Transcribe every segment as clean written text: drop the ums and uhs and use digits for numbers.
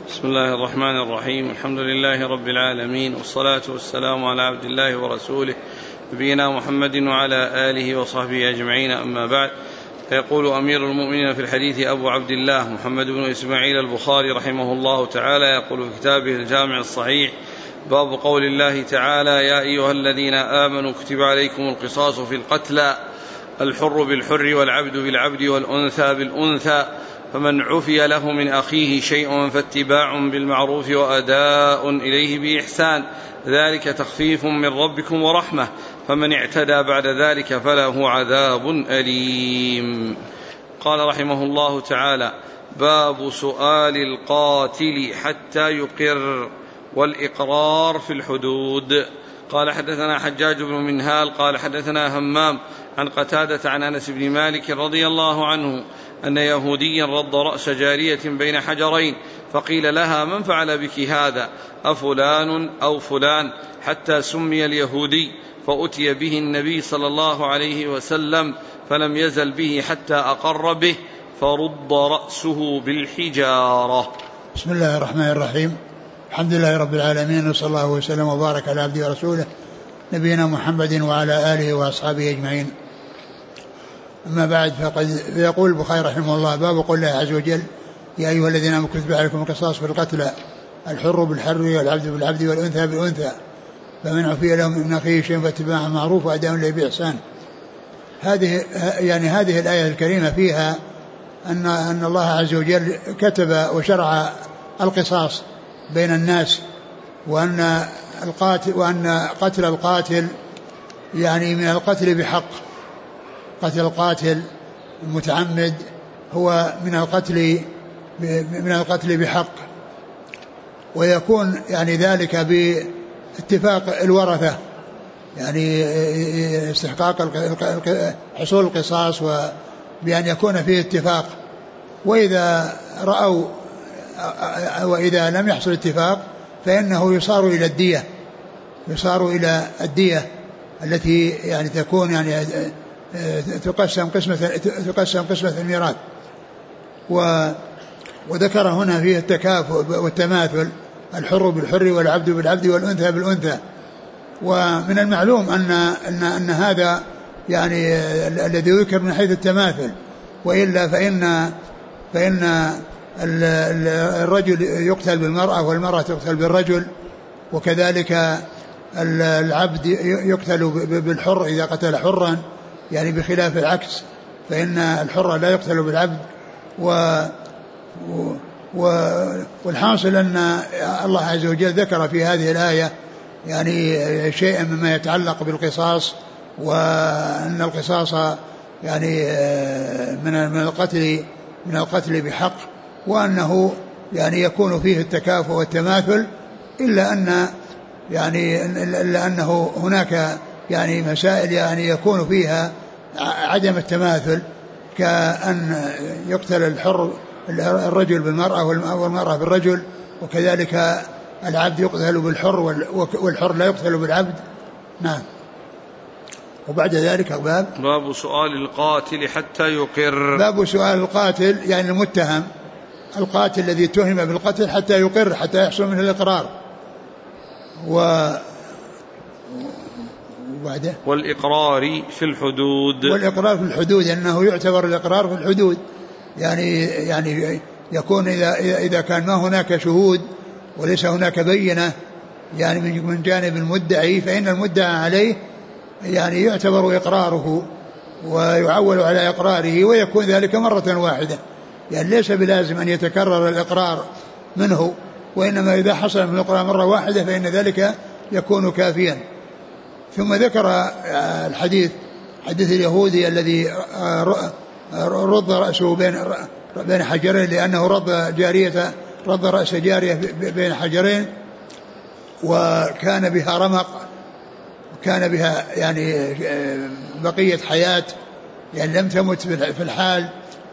بسم الله الرحمن الرحيم. الحمد لله رب العالمين، والصلاة والسلام على عبد الله ورسوله نبينا محمد وعلى آله وصحبه أجمعين، أما بعد. فيقول أمير المؤمنين في الحديث أبو عبد الله محمد بن إسماعيل البخاري رحمه الله تعالى، يقول في كتابه الجامع الصحيح: باب قول الله تعالى: يا أيها الذين آمنوا كتب عليكم القصاص في القتلى، الحر بالحر والعبد بالعبد والأنثى بالأنثى، فمن عفي له من أخيه شيء فاتباع بالمعروف وأداء إليه بإحسان، ذلك تخفيف من ربكم ورحمة، فمن اعتدى بعد ذلك فله عذاب أليم. قال رحمه الله تعالى: باب سؤال القاتل حتى يقر والإقرار في الحدود. قال: حدثنا حجاج بن منهال قال: حدثنا همام عن قتادة عن أنس بن مالك رضي الله عنه أن يهوديا رد رأس جارية بين حجرين، فقيل لها: من فعل بك هذا؟ أفلان أو فلان؟ حتى سمي اليهودي، فأتي به النبي صلى الله عليه وسلم، فلم يزل به حتى أقر به، فرد رأسه بالحجارة. بسم الله الرحمن الرحيم. الحمد لله رب العالمين، وصلى الله وسلم وبارك على عبده ورسوله نبينا محمد وعلى آله وأصحابه أجمعين، أما بعد. فيقول البخاري رحمه الله: باب قول الله عز وجل: يا أيها الذين آمنوا كتب عليكم القصاص في القتلى، الحر بالحر والعبد بالعبد والأنثى بالأنثى، فمن عفي له من أخيه شيء فاتباع معروف وأداء إليه بإحسان. هذه الآية الكريمة فيها أن الله عز وجل كتب وشرع القصاص بين الناس، وأن قتل القاتل يعني من القتل بحق. قتل القاتل المتعمد هو من القتل بحق، ويكون يعني ذلك باتفاق الورثة، يعني استحقاق حصول القصاص، وبأن يكون فيه اتفاق. وإذا لم يحصل اتفاق فإنه يصار إلى الدية التي يعني تكون يعني تقسم قسمة الميراث. وذكر هنا فيه التكافؤ والتماثل، الحر بالحر والعبد بالعبد والأنثى بالأنثى. ومن المعلوم أن هذا يعني الذي يذكر من حيث التماثل، وإلا فإن الرجل يقتل بالمرأة والمرأة تقتل بالرجل، وكذلك العبد يقتل بالحر إذا قتل حرا، يعني بخلاف العكس، فإن الحر لا يقتل بالعبد. والحاصل أن الله عز وجل ذكر في هذه الآية يعني شيئا مما يتعلق بالقصاص، وأن القصاص يعني من القتل بحق، وأنه يعني يكون فيه التكافؤ والتماثل، إلا أنه هناك يعني مسائل يعني يكون فيها عدم التماثل، كأن يقتل الرجل بالمرأة والمرأة بالرجل، وكذلك العبد يقتل بالحر والحر لا يقتل بالعبد. نعم. وبعد ذلك باب سؤال القاتل حتى يقر. باب سؤال القاتل يعني المتهم، القاتل الذي اتهم بالقتل حتى يقر، حتى يحصل منه الإقرار. وبعده والإقرار في الحدود. والإقرار في الحدود أنه يعتبر الإقرار في الحدود، يعني يكون إذا كان ما هناك شهود وليس هناك بينة يعني من جانب المدعي، فإن المدعى عليه يعني يعتبر إقراره ويعول على إقراره، ويكون ذلك مرة واحدة، يعني ليس بلازم أن يتكرر الإقرار منه، وإنما إذا حصل من الإقرار مرة واحدة فإن ذلك يكون كافيا. ثم ذكر حديث اليهودي الذي رد رأسه بين حجرين، لأنه رد رأس جارية بين حجرين، وكان بها رمق، وكان بها يعني بقية حياة، يعني لم تمت في الحال،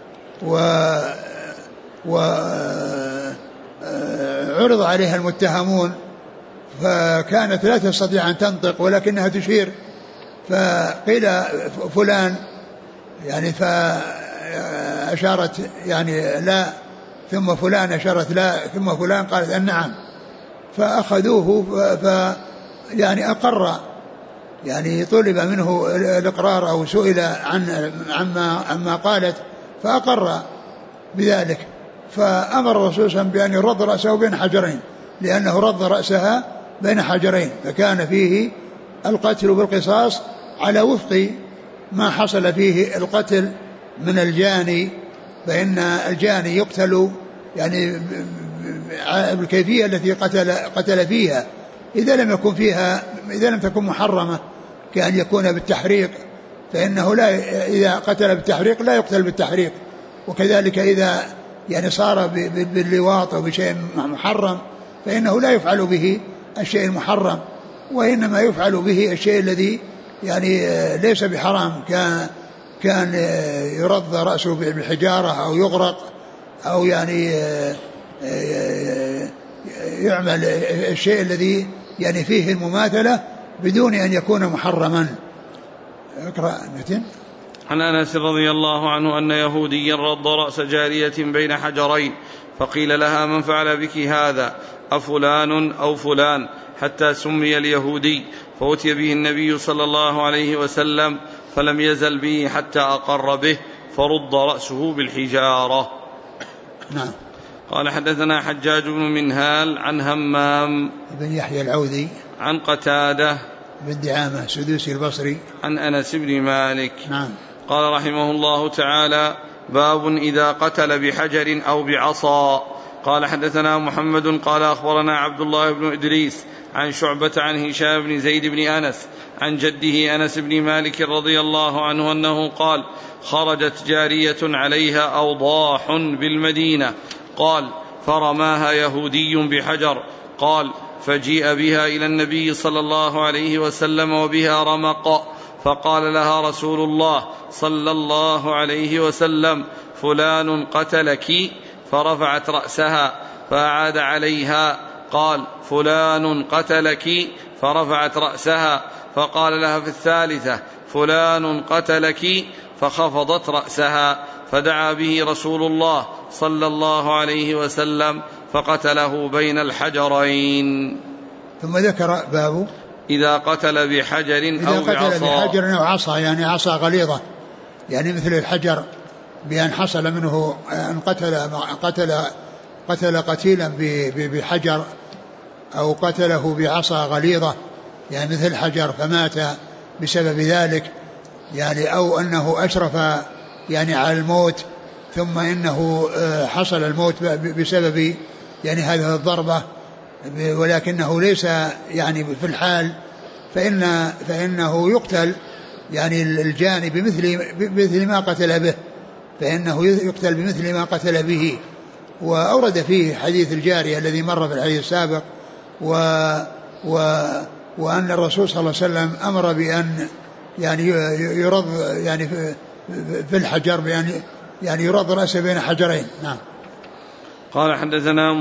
وعرض عليها المتهمون، فكانت لا تستطيع أن تنطق ولكنها تشير، فقيل فلان يعني فأشارت يعني لا، ثم فلان أشارت لا، ثم فلان قالت أن نعم، فأخذوه يعني أقر، يعني طلب منه الإقرار أو سئل عما قالت فأقر بذلك. فأمر الرسول صلى الله عليه وسلم بأن يرد رأسه بين حجرين، لأنه رد رأسها بين حجرين، فكان فيه القتل بالقصاص على وفق ما حصل فيه القتل من الجاني، فإن الجاني يقتل يعني بالكيفية التي قتل فيها، إذا لم تكن محرمة كأن يكون بالتحريق، فإنه لا، إذا قتل بالتحريق لا يقتل بالتحريق، وكذلك إذا يعني صار باللواط أو بشيء محرم فإنه لا يفعل به الشيء المحرم، وإنما يفعل به الشيء الذي يعني ليس بحرام، كان يرد رأسه بالحجارة أو يغرق أو يعني يعمل الشيء الذي يعني فيه المماثلة بدون أن يكون محرما. اقرأ متن. عن أنس رضي الله عنه أن يهوديا رد رأس جارية بين حجرين، فقيل لها: من فعل بك هذا؟ أفلان أو فلان؟ حتى سمي اليهودي، فأتي به النبي صلى الله عليه وسلم فلم يزل به حتى أقر به، فرد رأسه بالحجارة. نعم. قال: حدثنا حجاج بن منهال عن همام بن يحيى العوذي عن قتادة بن دعامة السدوسي البصري عن أنس بن مالك. نعم. قال رحمه الله تعالى: باب إذا قتل بحجر أو بعصا. قال: حدثنا محمد قال أخبرنا عبد الله بن إدريس عن شعبة عن هشام بن زيد بن أنس عن جده أنس بن مالك رضي الله عنه أنه قال: خرجت جارية عليها أوضاح بالمدينة، قال: فرماها يهودي بحجر، قال: فجيء بها إلى النبي صلى الله عليه وسلم وبها رمق، فقال لها رسول الله صلى الله عليه وسلم: فلان قتلك؟ فرفعت رأسها فأعاد عليها، قال: فلان قتلك؟ فرفعت رأسها، فقال لها في الثالثة: فلان قتلك؟ فخفضت رأسها، فدعا به رسول الله صلى الله عليه وسلم فقتله بين الحجرين. ثم ذكر باب إذا قتل بحجر أو بعصا. إذا قتل بحجر أو عصا، يعني عصا غليظة، يعني مثل الحجر، بأن حصل منه أن قتل قتيلا بحجر، أو قتله بعصا غليظة يعني مثل الحجر فمات بسبب ذلك، يعني أو أنه أشرف يعني على الموت ثم إنه حصل الموت بسبب يعني هذه الضربة، ولكنه ليس يعني في الحال، فإنه يقتل يعني الجاني بمثل ما قتل به، فإنه يقتل بمثل ما قتل به. وأورد فيه حديث الجارية الذي مر في الحديث السابق، وأن الرسول صلى الله عليه وسلم أمر بأن يعني يرض يعني في الحجر، يعني يرض رأسه بين حجرين. نعم. قال: حدثنا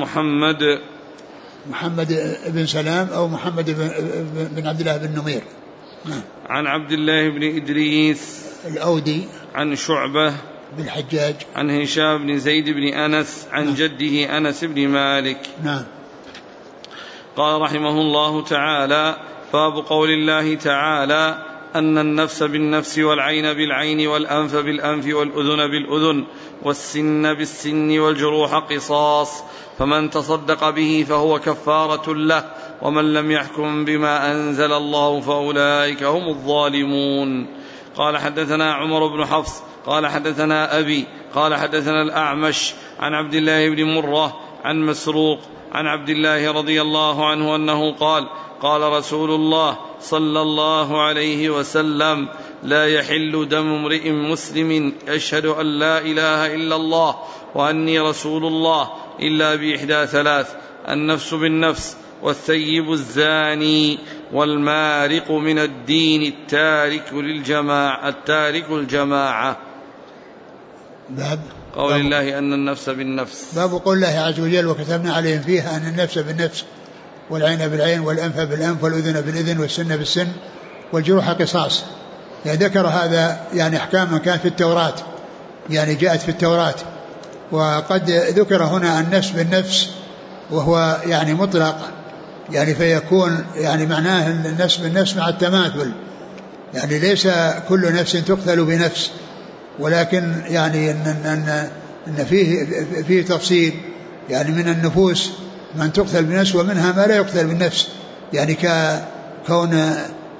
محمد بن سلام أو محمد بن عبد الله بن نمير. نعم. عن عبد الله بن إدريس الأودي عن شعبة بن الحجاج عن هشام بن زيد بن أنس عن نعم. جده أنس بن مالك. نعم. قال رحمه الله تعالى: باب قول الله تعالى: أن النفس بالنفس والعين بالعين والأنف بالأنف والأذن بالأذن والسن بالسن والجروح قصاص، فمن تصدق به فهو كفارة له، ومن لم يحكم بما أنزل الله فأولئك هم الظالمون. قال: حدثنا عمر بن حفص قال: حدثنا أبي قال: حدثنا الأعمش عن عبد الله بن مرة عن مسروق عن عبد الله رضي الله عنه أنه قال: قال رسول الله صلى الله عليه وسلم: لا يحل دم امرئ مسلم يشهد أن لا إله إلا الله وأني رسول الله إلا بإحدى ثلاث: النفس بالنفس، والثيب الزاني، والمارق من الدين التارك الجماعة. باب قول الله أن النفس بالنفس. باب قول الله عز وجل: وكتبنا عليهم فيها أن النفس بالنفس والعين بالعين والأنف بالأنف والأذن بالأذن والسن بالسن والجروح قصاص. يعني ذكر هذا يعني أحكام كانت في التوراة، يعني جاءت في التوراة، وقد ذكر هنا النفس بالنفس وهو يعني مطلق، يعني فيكون يعني معناه النفس بالنفس مع التماثل، يعني ليس كل نفس تقتل بنفس، ولكن يعني أن فيه تفصيل، يعني من النفوس من تقتل بنفس ومنها ما لا يقتل بالنفس، يعني كون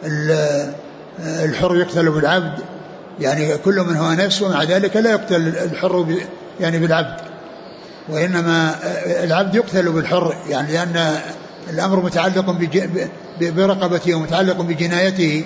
الحر يقتل بالعبد، يعني كل من هو نفس ومع ذلك لا يقتل الحر يعني بالعبد، وإنما العبد يقتل بالحر، يعني لأن الأمر متعلق برقبته ومتعلق بجنايته.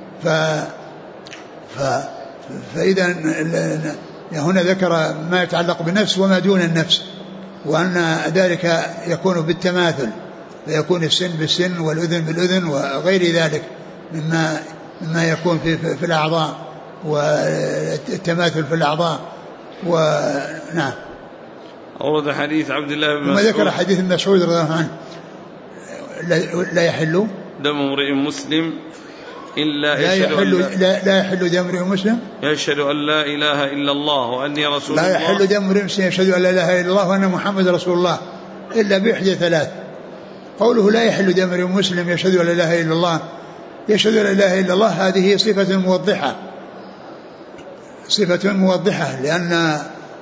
فإذا هنا ذكر ما يتعلق بالنفس وما دون النفس، وأن ذلك يكون بالتماثل، فيكون السن بالسن والأذن بالأذن وغير ذلك مما يكون في الأعضاء والتماثل في الأعضاء. ونعم. أورد حديث عبد الله بن مسعود، ثم ذكر حديث ابن مسعود رضي الله عنه لا يحل دم امرئ مسلم إلا لا يحل دم امرئ مسلم يشهد أن لا إله إلا الله وأني رسول الله. لا يحل دم امرئ مسلم يشهد أن لا إله إلا الله وأن محمد رسول الله إلا بإحدى ثلاث. قوله لا يحل دم امرئ مسلم يشهد أن لا إله إلا الله، يشهد أن لا إله إلا الله، هذه صفة موضحة، لأن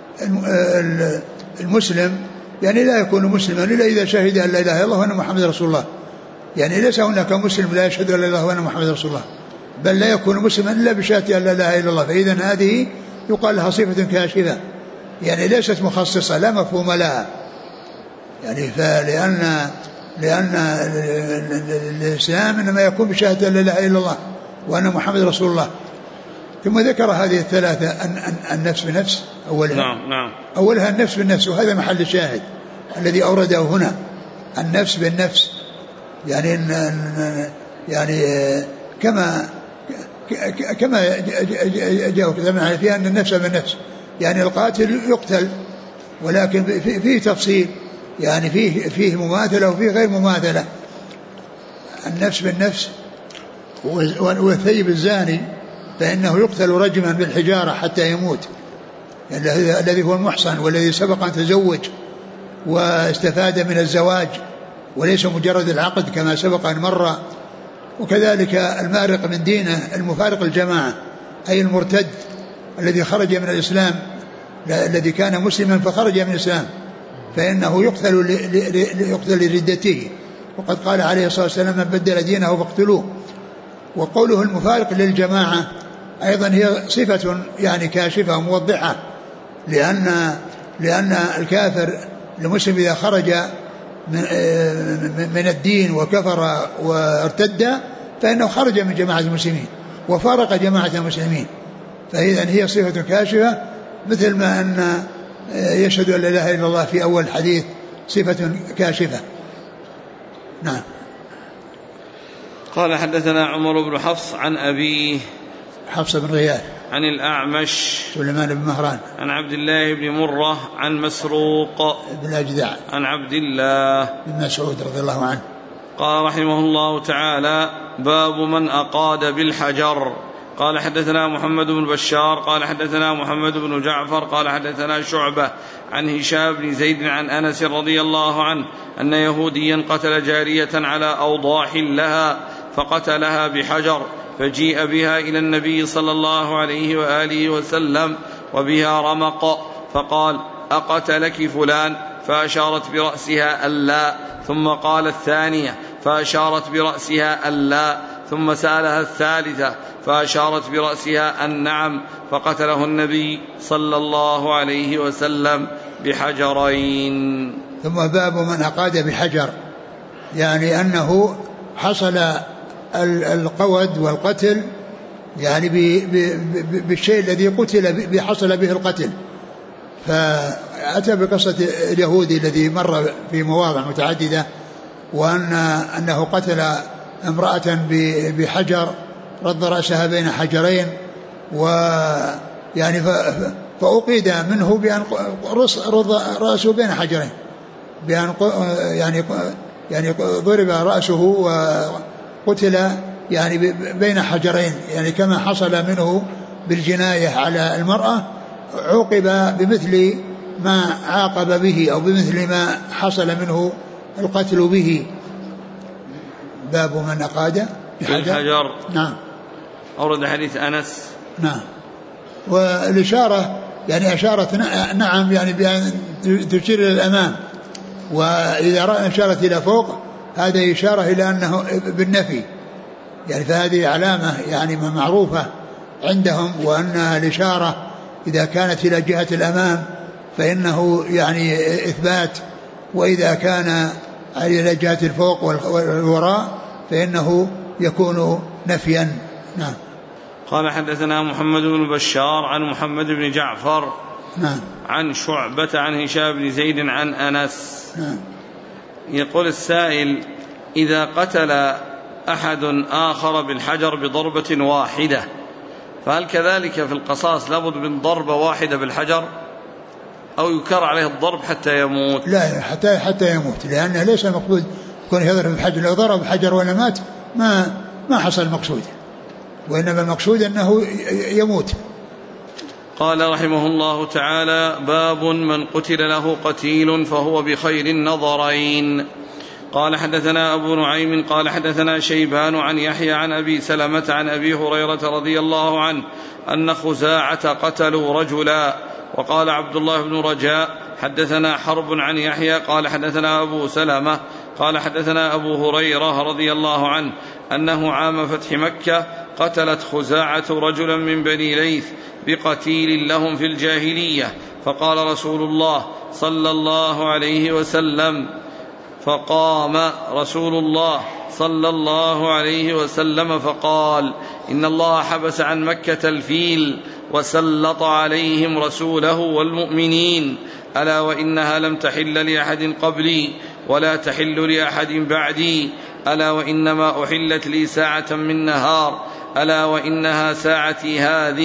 المسلم يعني لا يكون مسلما إلا إذا شهد أن لا إله إلا الله وأن محمد رسول الله، يعني ليس هناك مسلم لا يشهد أن لا إله إلا الله وأن محمد رسول الله، بل لا يكون مسلما إلا بشهادة أن لا إله إلا الله. فإذا هذه يقال لها صفة كاشفة، يعني ليست مخصصة لا مفهوم لها، يعني لأن الإسلام إنما يكون بشهادة أن لا إله إلا الله وأن محمد رسول الله. ثم ذكر هذه الثلاثة النفس بنفس أولها. نعم. أولها النفس بالنفس، وهذا محل الشاهد الذي أورده هنا، النفس بالنفس، يعني كما جاء كذا فيها أن النفس بالنفس، يعني القاتل يقتل، ولكن فيه تفصيل، يعني فيه مماثلة وفيه غير مماثلة. النفس بالنفس. والثيب الزاني فإنه يقتل رجما بالحجارة حتى يموت، الذي هو المحصن والذي سبق أن تزوج واستفاد من الزواج وليس مجرد العقد كما سبق أن مر. وكذلك المارق من دينه المفارق الجماعة، أي المرتد الذي خرج من الإسلام، الذي كان مسلما فخرج من الإسلام، فإنه يقتل لردته، وقد قال عليه الصلاة والسلام من بدل دينه فاقتلوه. وقوله المفارق للجماعة أيضا هي صفة يعني كاشفة وموضحة، لأن الكافر المسلم إذا خرج من الدين وكفر وارتد فإنه خرج من جماعة المسلمين وفارق جماعة المسلمين، فإذا هي صفة كاشفة، مثل ما أن يشهد أن لا إله إلا الله في أول الحديث صفة كاشفة. نعم. قال حدثنا عمر بن حفص عن أبيه حفص بن غياث عن الأعمش سليمان بن مهران عن عبد الله بن مرة عن مسروق بن أجدع عن عبد الله بن مسعود رضي الله عنه قال رحمه الله تعالى: باب من أقاد بالحجر. قال حدثنا محمد بن بشار قال حدثنا محمد بن جعفر قال حدثنا شعبة عن هشام بن زيد عن أنس رضي الله عنه أن يهوديا قتل جارية على أوضاح لها فقتلها بحجر، فجيء بها إلى النبي صلى الله عليه وآله وسلم وبها رمق، فقال: أقتلك فلان؟ فأشارت برأسها ألا، ثم قال الثانية فأشارت برأسها ألا، ثم سألها الثالثة فأشارت برأسها أن نعم، فقتله النبي صلى الله عليه وسلم بحجرين. ثم باب من أقاد بحجر، يعني أنه حصل القود والقتل يعني بالشيء الذي قتل حصل به القتل. فأتى بقصة اليهودي الذي مر في مواضع متعددة، وأنه قتل امرأة بحجر، رد رأسها بين حجرين، ويعني فأقيد منه بأن رد رأسه بين حجرين، بأن يعني ضرب رأسه وقتل يعني بين حجرين، يعني كما حصل منه بالجناية على المرأة عوقب بمثل ما عاقب به أو بمثل ما حصل منه القتل به. باب من أقاد بالحجر. نعم. أورد حديث أنس. نعم. والإشارة يعني أشارت نعم يعني بأن تشير إلى الأمام، وإذا أشارت إلى فوق هذا إشارة إلى أنه بالنفي يعني، فهذه علامة يعني معروفة عندهم، وأن الإشارة إذا كانت إلى جهة الأمام فإنه يعني إثبات، وإذا كان إلى جهة الفوق والوراء فإنه يكون نفيا. نعم. قال حدثنا محمد بن بشار عن محمد بن جعفر نعم. عن شعبة عن هشام بن زيد عن أنس. نعم. يقول السائل: إذا قتل أحد آخر بالحجر بضربة واحدة فهل كذلك في القصاص لابد من ضربة واحدة بالحجر أو يكرر عليه الضرب حتى يموت؟ لا، حتى يموت، لأنه ليس المقصود يكون يضرب بالحجر، لو ضرب بالحجر ولا مات ما حصل المقصود، وإنما المقصود أنه يموت. قال رحمه الله تعالى: باب من قتل له قتيل فهو بخير النظرين. قال حدثنا أبو نعيم قال حدثنا شيبان عن يحيى عن أبي سلمة عن أبي هريرة رضي الله عنه أن خزاعة قتلوا رجلا. وقال عبد الله بن رجاء حدثنا حرب عن يحيى قال حدثنا أبو سلمة قال حدثنا أبو هريرة رضي الله عنه أنه عام فتح مكة قتلت خزاعة رجلا من بني ليث بقتيل لهم في الجاهلية، فقال رسول الله صلى الله عليه وسلم فقام رسول الله صلى الله عليه وسلم فقال: إن الله حبس عن مكة الفيل وسلط عليهم رسوله والمؤمنين، ألا وإنها لم تحل لأحد قبلي ولا تحل لأحد بعدي، ألا وإنما أحلت لي ساعة من نهار، ألا وإنها ساعتي هذه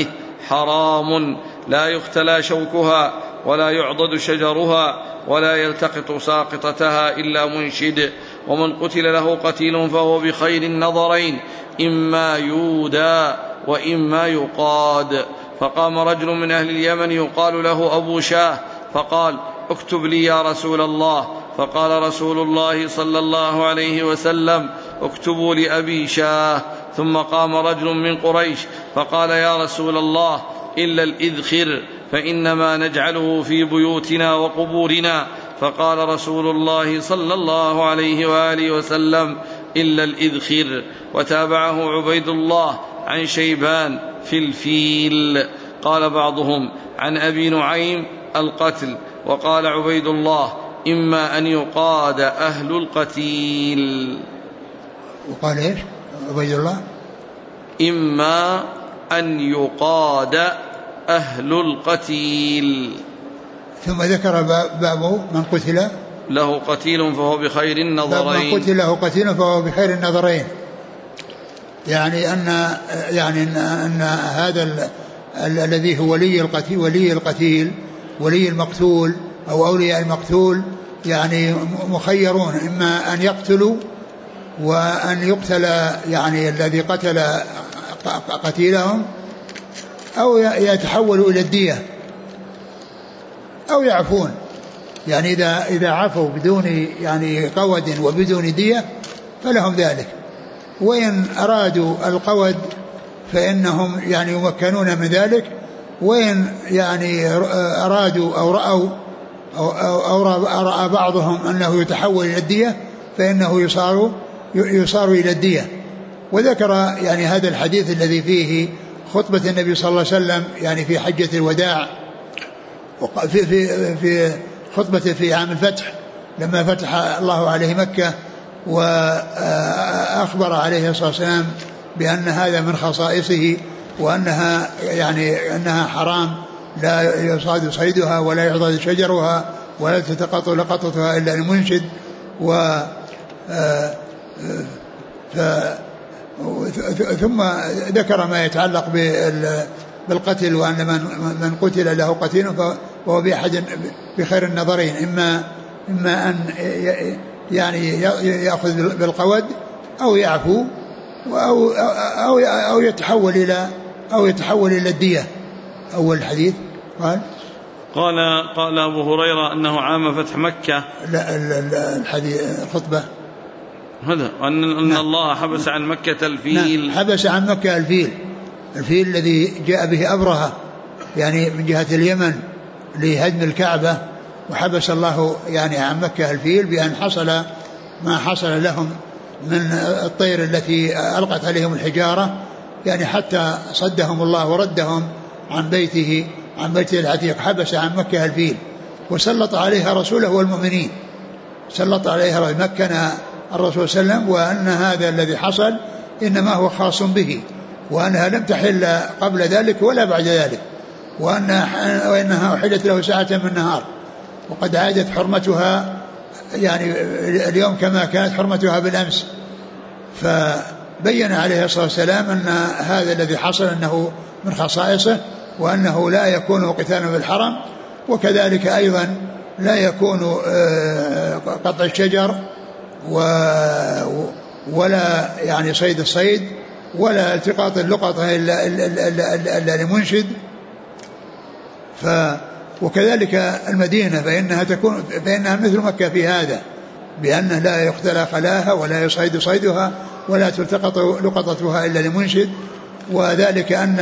حرام لا يختلى شوكها ولا يعضد شجرها ولا يلتقط ساقطتها إلا منشد، ومن قتل له قتيل فهو بخير النظرين، إما يودى وإما يقاد. فقام رجل من أهل اليمن يقال له أبو شاه فقال: اكتب لي يا رسول الله. فقال رسول الله صلى الله عليه وسلم: اكتبوا لأبي شاه. ثم قام رجل من قريش فقال: يا رسول الله إلا الإذخر فإنما نجعله في بيوتنا وقبورنا. فقال رسول الله صلى الله عليه وآله وسلم: إلا الإذخر. وتابعه عبيد الله عن شيبان في الفيل. قال بعضهم عن أبي نعيم القتل، وقال عبيد الله: إما أن يقاد أهل القتيل. وقال إيش عبيد الله؟ إما أن يقاد أهل القتيل. ثم ذكر باب من قتل له قتيل فهو بخير النظرين. من قتل له قتيل فهو بخير النظرين، يعني أن هذا الذي هو ولي المقتول أو أولياء المقتول يعني مخيرون، إما أن يقتلوا وأن يقتل يعني الذي قتل قتيلهم، أو يتحولوا إلى الدية أو يعفون، يعني إذا عفوا بدون يعني قود وبدون دية فلهم ذلك، وإن أرادوا القود فإنهم يعني يمكنون من ذلك، وإن يعني أرادوا أو رأوا أو رأى بعضهم أنه يتحول إلى الدية فإنه يصار إلى الدية. وذكر يعني هذا الحديث الذي فيه خطبة النبي صلى الله عليه وسلم يعني في حجة الوداع، في خطبته في عام الفتح لما فتح الله عليه مكة، وأخبر عليه الصلاة والسلام بأن هذا من خصائصه، وأنها يعني أنها حرام لا يصاد صيدها ولا يعضد شجرها ولا تتقطع لقطتها إلا المنشد. ثم ذكر ما يتعلق بالقتل، وأن من قتل له قتيل فهو بخير النظرين، إما أن يعني يأخذ بالقود أو يعفو أو يتحول إلى الدية. أول الحديث قال أبو هريرة أنه عام فتح مكة. لا الحديث الخطبة هذا أن الله حبس عن مكة الفيل. حبس عن مكة الفيل الذي جاء به أبرهة يعني من جهة اليمن لهدم الكعبة، وحبس الله يعني عن مكة الفيل بأن حصل ما حصل لهم من الطير التي ألقت عليهم الحجارة، يعني حتى صدهم الله وردهم عن بيته العتيق. حبس عن مكة الفيل وسلط عليها رسوله والمؤمنين، سلط عليها مكن الرسول صلى الله عليه وسلم، وأن هذا الذي حصل إنما هو خاص به، وأنها لم تحل قبل ذلك ولا بعد ذلك، وإنها أحلت له ساعة من النهار، وقد عادت حرمتها يعني اليوم كما كانت حرمتها بالأمس. فبين عليه الصلاة والسلام أن هذا الذي حصل أنه من خصائصه، وأنه لا يكون قتالا في الحرم، وكذلك أيضا لا يكون قطع الشجر ولا يعني صيد الصيد ولا التقاط اللقطة إلا لمنشد. وكذلك المدينة فإنها مثل مكة في هذا، بأنه لا يختلى خلاها ولا يصيد صيدها ولا تلتقط لقطتها إلا لمنشد. وذلك أن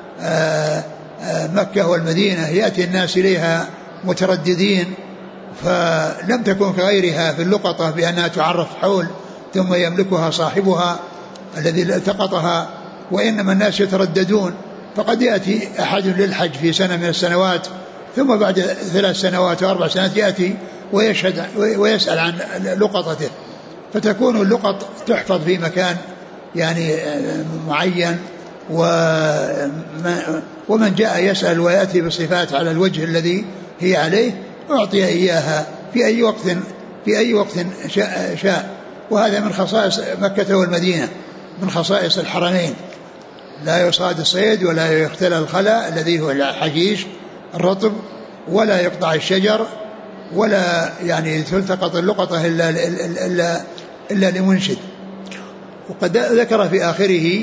مكة والمدينة يأتي الناس إليها مترددين، فلم تكن كغيرها في اللقطة بأنها تعرف حول ثم يملكها صاحبها الذي التقطها، وإنما الناس يترددون. فقد يأتي أحد للحج في سنة من السنوات، ثم بعد 3 سنوات و4 سنوات يأتي ويسأل عن لقطته، فتكون اللقط تحفظ في مكان يعني معين، ومن جاء يسأل ويأتي بصفات على الوجه الذي هي عليه أعطي إياها في أي وقت شاء. وهذا من خصائص مكة والمدينة، من خصائص الحرمين، لا يصاد الصيد ولا يختلى الخلا الذي هو الحشيش الرطب، ولا يقطع الشجر، ولا يعني تلتقط اللقطة إلا لمنشد. وقد ذكر في آخره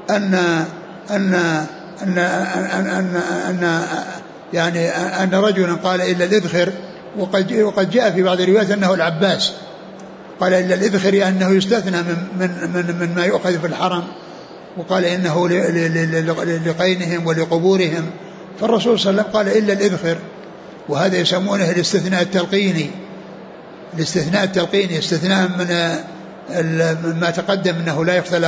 أن رجلا قال إلا الإذخر، وقد جاء في بعض الروايات أنه العباس قال إلا الإذخر أنه يستثنى من ما يؤخذ في الحرم، وقال إنه لقينهم ولقبورهم. فالرسول صلى الله عليه وسلم قال إلا الإذخر، وهذا يسمونه الاستثناء التلقيني. الاستثناء التلقيني استثناء من ما تقدم أنه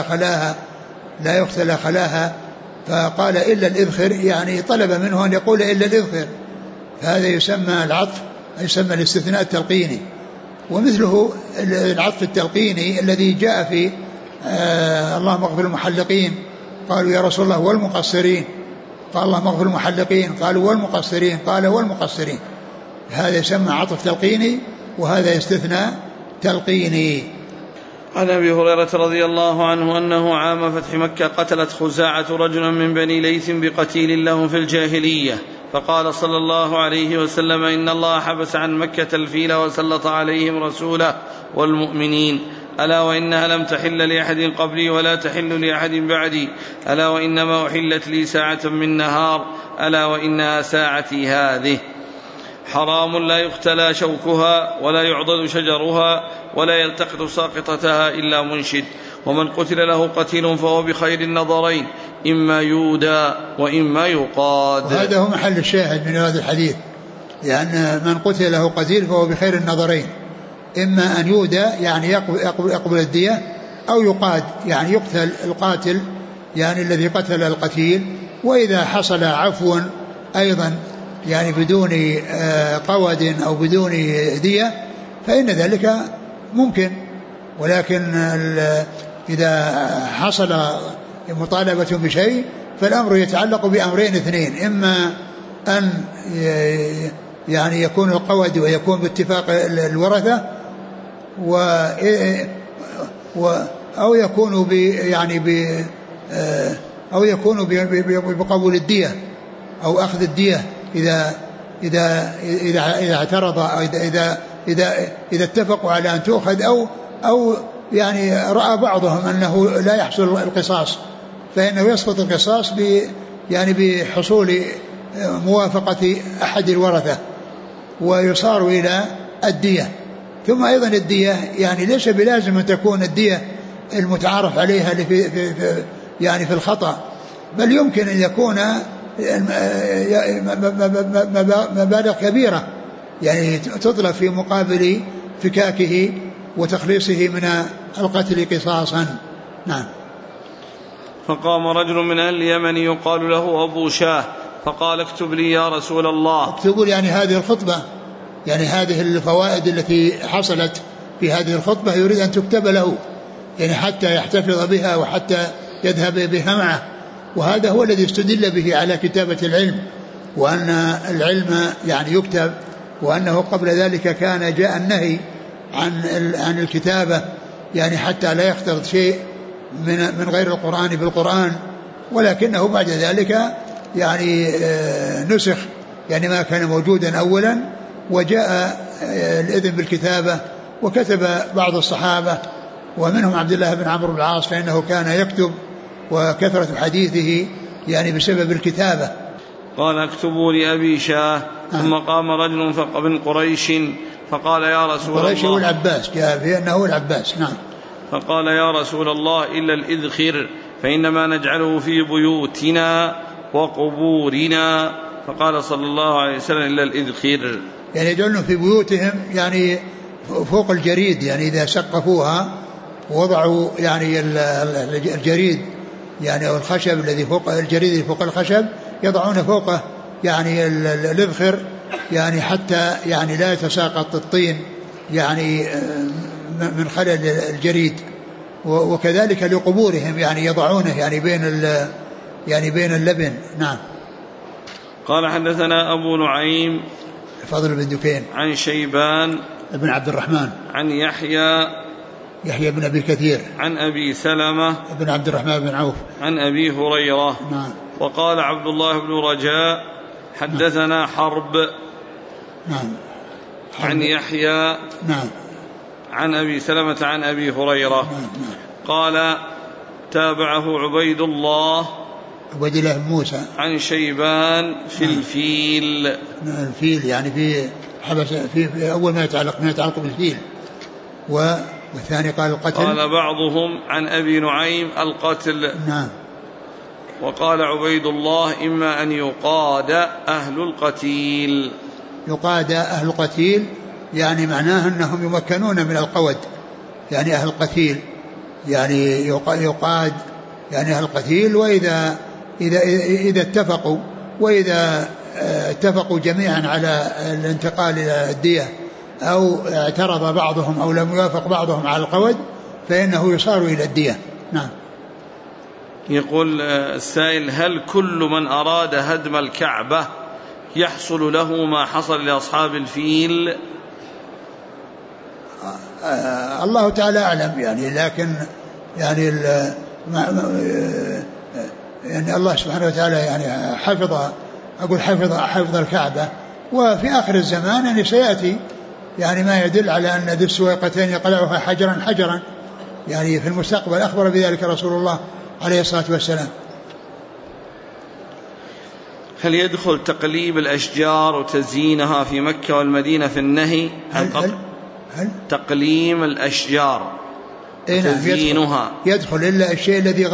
لا يختلى خلاها، فقال إلا الإذخر يعني طلب منه أن يقول إلا الإذخر، فهذا يسمى العطف، يسمى الاستثناء التلقيني. ومثله العطف التلقيني الذي جاء في اللهم اغفر المحلقين، قالوا يا رسول الله والمقصرين، قال اللهم اغفر المحلقين، قالوا والمقصرين، قال والمقصرين. هذا يسمى عطف تلقيني، وهذا يستثناء تلقيني. عن أبي هريرة رضي الله عنه أنه عام فتح مكة قتلت خزاعة رجلا من بني ليث بقتيل لهم في الجاهلية، فقال صلى الله عليه وسلم إن الله حبس عن مكة الفيل وسلط عليهم رسوله والمؤمنين، ألا وإنها لم تحل لأحد قبلي ولا تحل لأحد بعدي، ألا وإنما أحلت لي ساعة من نهار، ألا وإنها ساعتي هذه. حرام لا يختلى شوكها ولا يعضد شجرها ولا يلتقط ساقطتها إلا منشد، ومن قتل له قتيل فهو بخير النظرين، إما يودى وإما يقاد. وهذا هو محل الشاهد من هذا الحديث، لأن من قتل له قتيل فهو بخير النظرين، إما أن يودى يعني يقبل الدية، أو يقاد يعني يقتل القاتل يعني الذي قتل القتيل. وإذا حصل عفو أيضا يعني بدون قود أو بدون دية فإن ذلك ممكن، ولكن إذا حصل مطالبة بشيء فالأمر يتعلق بأمرين اثنين، إما أن يعني يكون القود ويكون باتفاق الورثة، أو يكون أو يكون بقبول الدية أو أخذ الدية إذا اعترض أو إذا اتفقوا على أن تؤخذ، أو يعني رأى بعضهم أنه لا يحصل القصاص، فإنه يسقط القصاص يعني بحصول موافقة أحد الورثة ويصار إلى الدية. ثم أيضا الدية يعني ليس بلازم أن تكون الدية المتعارف عليها يعني في الخطأ، بل يمكن أن يكون مبالغ كبيرة يعني تطلب في مقابل فكاكه وتخليصه من القتل قصاصا. نعم. فقام رجل من أهل اليمن يقال له أبو شاه فقال اكتب لي يا رسول الله. اكتبوا يعني هذه الخطبة، يعني هذه الفوائد التي حصلت في هذه الخطبة يريد أن تكتب له، يعني حتى يحتفظ بها وحتى يذهب بها معه. وهذا هو الذي استدل به على كتابة العلم، وأن العلم يعني يكتب، وأنه قبل ذلك كان جاء النهي عن الكتابة يعني حتى لا يختلط شيء من غير القرآن بالقرآن، ولكنه بعد ذلك يعني نسخ يعني ما كان موجودا أولا، وجاء الإذن بالكتابة، وكتب بعض الصحابة ومنهم عبد الله بن عمرو بن العاص فإنه كان يكتب وكثرة حديثه يعني بسبب الكتابة. قال اكتبوا لأبي شاه. ثم قام رجل من قريش فقال يا رسول الله. قريش هو العباس، جاء بأنه العباس. نعم. فقال يا رسول الله إلا الإذخر فإنما نجعله في بيوتنا وقبورنا. فقال صلى الله عليه وسلم إلا الإذخر، يعني يجعلون في بيوتهم يعني فوق الجريد، يعني إذا سقفوها ووضعوا يعني الجريد يعني أو الخشب الذي فوق الجريد اللي فوق الخشب يضعون فوقه يعني الإذخر، يعني حتى يعني لا يتساقط الطين يعني من خلل الجريد. وكذلك لقبورهم يعني يضعونه يعني بين اللبن. نعم. قال حدثنا أبو نعيم فضل بن دكين عن شيبان ابن عبد الرحمن عن يحيى بن أبي كثير عن أبي سلمة بن عبد الرحمن بن عوف عن أبي هريرة. نعم. وقال عبد الله بن رجاء حدثنا حرب. نعم. عن يحيى. نعم. عن أبي سلمة عن أبي هريرة. نعم. قال تابعه عبيد الله بن موسى عن شيبان في الفيل. الفيل يعني في حبس في أول ما يتعلق بالفيل. والثاني قال القتل. قال بعضهم عن أبي نعيم القتل. نعم. وقال عبيد الله إما أن يقاد أهل القتيل. يقاد أهل القتيل يعني معناه أنهم يمكنون من القود، يعني أهل القتيل يعني يقاد يعني أهل القتيل. وإذا اتفقوا جميعا على الانتقال إلى الدية أو اعترض بعضهم أو لم يوافق بعضهم على القود فإنه يصار إلى الدية. نعم. يقول السائل هل كل من أراد هدم الكعبة يحصل له ما حصل لأصحاب الفيل؟ الله تعالى أعلم يعني، لكن يعني الله سبحانه وتعالى يعني حفظ الكعبة. وفي آخر الزمان يعني سيأتي يعني ما يدل على أن ذي السويقتين يقلعها حجرا يعني في المستقبل، أخبر بذلك رسول الله عليه الصلاة والسلام. هل يدخل تقليب الأشجار وتزيينها في مكة والمدينة في النهي؟ هل تقليم الأشجار وتزيينها يدخل إلا الشيء الذي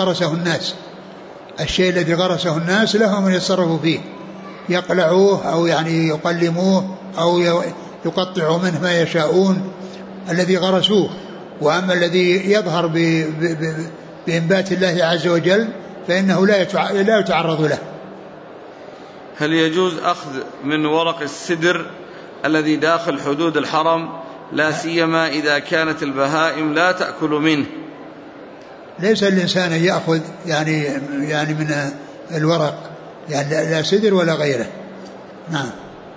غرسه الناس لهم من يتصرفوا فيه، يقلعوه أو يعني يقلموه أو يقطعوا منه ما يشاءون الذي غرسوه. وأما الذي يظهر بإنبات الله عز وجل فإنه لا يتعرض له. هل يجوز أخذ من ورق السدر الذي داخل حدود الحرم لا سيما إذا كانت البهائم لا تأكل منه؟ ليس الإنسان يأخذ يعني من الورق يعني لا سدر ولا غيره. نعم.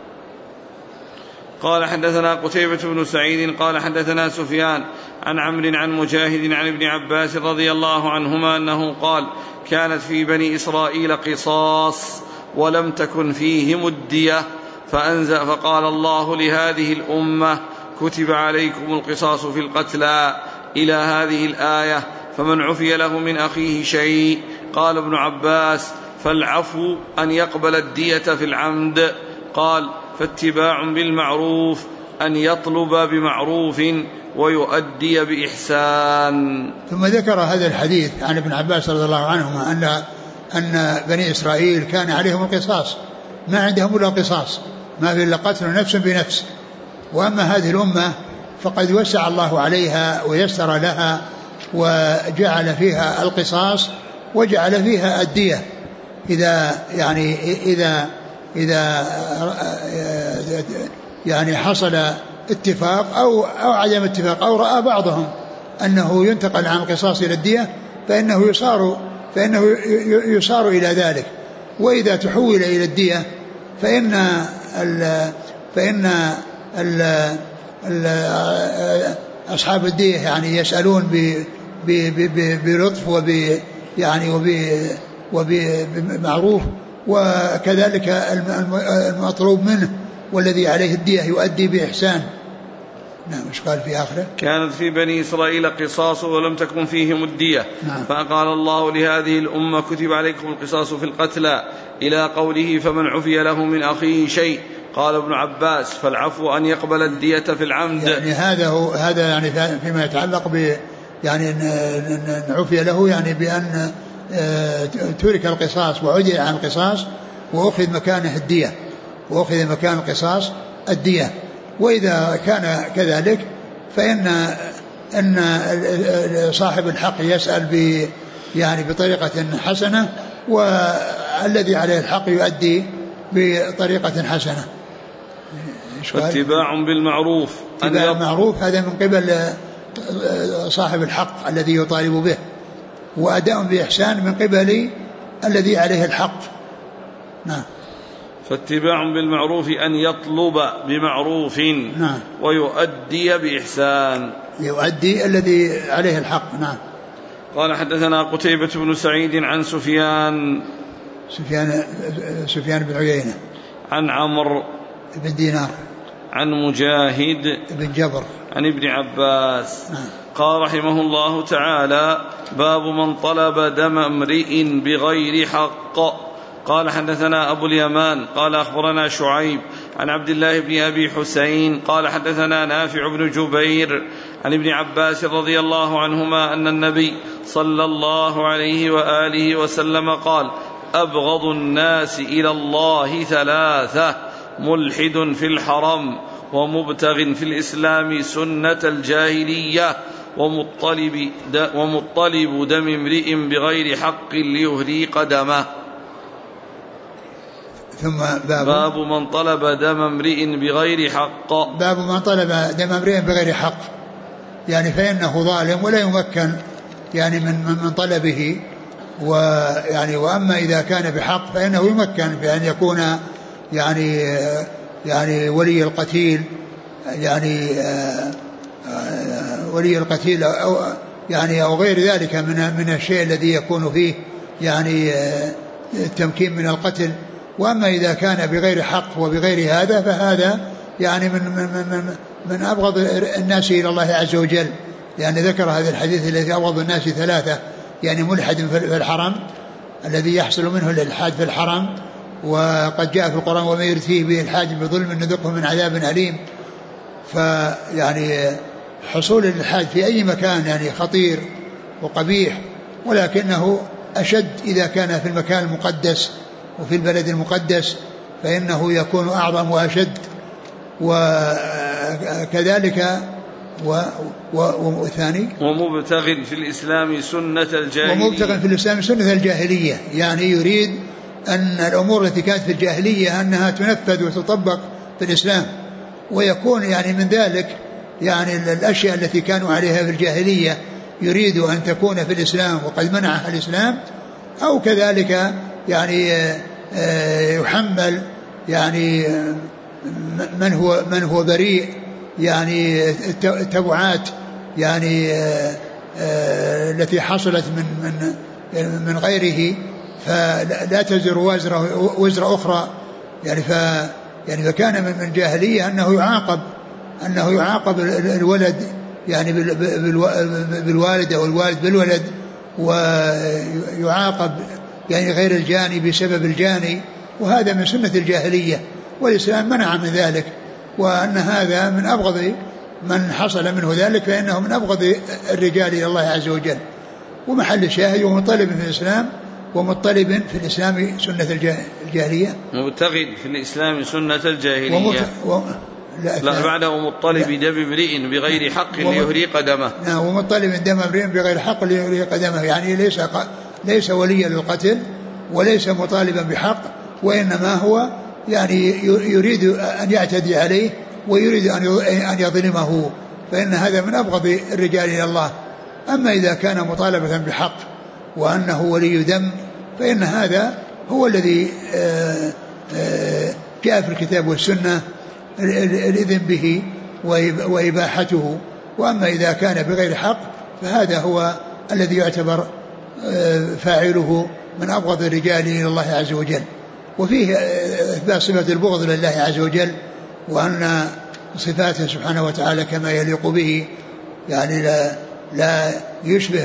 قال حدثنا قتيبة بن سعيد قال حدثنا سفيان عن عمرو عن مجاهد عن ابن عباس رضي الله عنهما أنه قال كانت في بني إسرائيل قصاص ولم تكن فيهم الدية فأنزل فقال الله لهذه الأمة كتب عليكم القصاص في القتلى إلى هذه الآية فمن عفي له من أخيه شيء. قال ابن عباس فالعفو أن يقبل الدية في العمد. قال: فاتباع بالمعروف أن يطلب بمعروف ويؤدي بإحسان. ثم ذكر هذا الحديث عن ابن عباس رضي الله عنهما أن بني إسرائيل كان عليهم القصاص، ما عندهم إلا القصاص، ما في إلا قتل نفس بنفس. وأما هذه الأمة فقد وسع الله عليها ويسر لها وجعل فيها القصاص وجعل فيها الدية إذا حصل اتفاق أو عدم اتفاق أو رأى بعضهم أنه ينتقل عن القصاص إلى الدية فإنه يصار إلى ذلك. وإذا تحول إلى الدية فإن أصحاب الدية يسألون بلطف وبمعروف، وكذلك المطلوب منه والذي عليه الدية يؤدي بإحسان. نعم. ايش قال في آخره؟ كانت في بني إسرائيل قصاص ولم تكن فيهم الدية. نعم. فقال الله لهذه الأمة: كتب عليكم القصاص في القتلى، إلى قوله: فمن عفي له من أخيه شيء. قال ابن عباس: فالعفو أن يقبل الدية في العمد. هذا فيما يتعلق أن عفي له بأن ترك القصاص وعدل عن القصاص وأخذ مكانه الدية، وأخذ مكان القصاص الدية. وإذا كان كذلك فإن صاحب الحق يسأل بطريقة حسنة، والذي عليه الحق يؤدي بطريقة حسنة. اتباع بالمعروف، اتباع المعروف هذا من قبل صاحب الحق الذي يطالب به، وأداء بإحسان من قبل الذي عليه الحق. نعم. فاتباع بالمعروف أن يطلب بمعروف. نعم. ويؤدي بإحسان، يؤدي الذي عليه الحق. نعم. قال: حدثنا قتيبة بن سعيد عن سفيان بن عيينة عن عمرو بن دينار عن مجاهد بن جبر عن ابن عباس. نعم. قال رحمه الله تعالى: باب من طلب دم امرئ بغير حق. قال: حدثنا أبو اليمان قال: أخبرنا شعيب عن عبد الله بن أبي حسين قال: حدثنا نافع بن جبير عن ابن عباس رضي الله عنهما أن النبي صلى الله عليه وآله وسلم قال: أبغض الناس إلى الله ثلاثة: ملحد في الحرم، ومبتغ في الإسلام سنة الجاهلية، ومطلب دم امرئ بغير حق ليهريق دمه. ثم باب من طلب دم امرئ بغير حق. باب من طلب دم امرئ بغير حق، فإنه ظالم ولا يمكن من طلبه، وأما إذا كان بحق فإنه يمكن بأن يكون ولي القتيل ولي القتيل أو غير ذلك من الشيء الذي يكون فيه التمكين من القتل. وأما إذا كان بغير حق وبغير هذا فهذا من أبغض الناس إلى الله عز وجل، ذكر هذا الحديث الذي أبغض الناس ثلاثة، ملحد في الحرم الذي يحصل منه الإلحاد في الحرم، وقد جاء في القرآن: وما يرثيه به الحاج بظلم نذقه من عذاب أليم. حصول الإلحاد في أي مكان خطير وقبيح، ولكنه أشد إذا كان في المكان المقدس وفي البلد المقدس فإنه يكون أعظم وأشد. وكذلك والثاني: ومبتغ في الإسلام سنة الجاهلية. ومبتغ في الإسلام سنة الجاهلية، يريد أن الأمور التي كانت في الجاهلية أنها تنفذ وتطبق في الإسلام، ويكون من ذلك الأشياء التي كانوا عليها في الجاهلية يريد أن تكون في الإسلام وقد منعها الإسلام، أو كذلك يحمل من هو بريء التبعات التي حصلت من غيره، فلا تزر وزر أخرى. فكان من الجاهلية أنه يعاقب الولد بالوالد أو الوالد بالولد، ويعاقب يعني غير الجاني بسبب الجاني، وهذا من سنة الجاهلية، والإسلام منع من ذلك، وأن هذا من أبغض من حصل منه ذلك، فإنه من أبغض الرجال إلى الله عز وجل. ومحل الشاهد ومطلب في الإسلام، ومطلب في الإسلام سنة الجاهلية، مبتغي في الإسلام سنة الجاهلية. لا بعده مطلب دم امرئ بغير حق ليهريق دمه. نعم، ومطلب دم امرئ بغير حق ليهريق دمه، يعني ليس وليا للقتل وليس مطالبا بحق، وإنما هو يعني يريد أن يعتدي عليه ويريد أن يظلمه، فإن هذا من أبغض الرجال إلى الله. أما إذا كان مطالبة بحق وأنه ولي دم فإن هذا هو الذي جاء في الكتاب والسنة الإذن به وإباحته. وأما إذا كان بغير حق فهذا هو الذي يعتبر فاعله من أبغض الرجال إلى الله عز وجل. وفيه إثبات صفة البغض لله عز وجل، وأن صفاته سبحانه وتعالى كما يليق به، يعني لا يشبه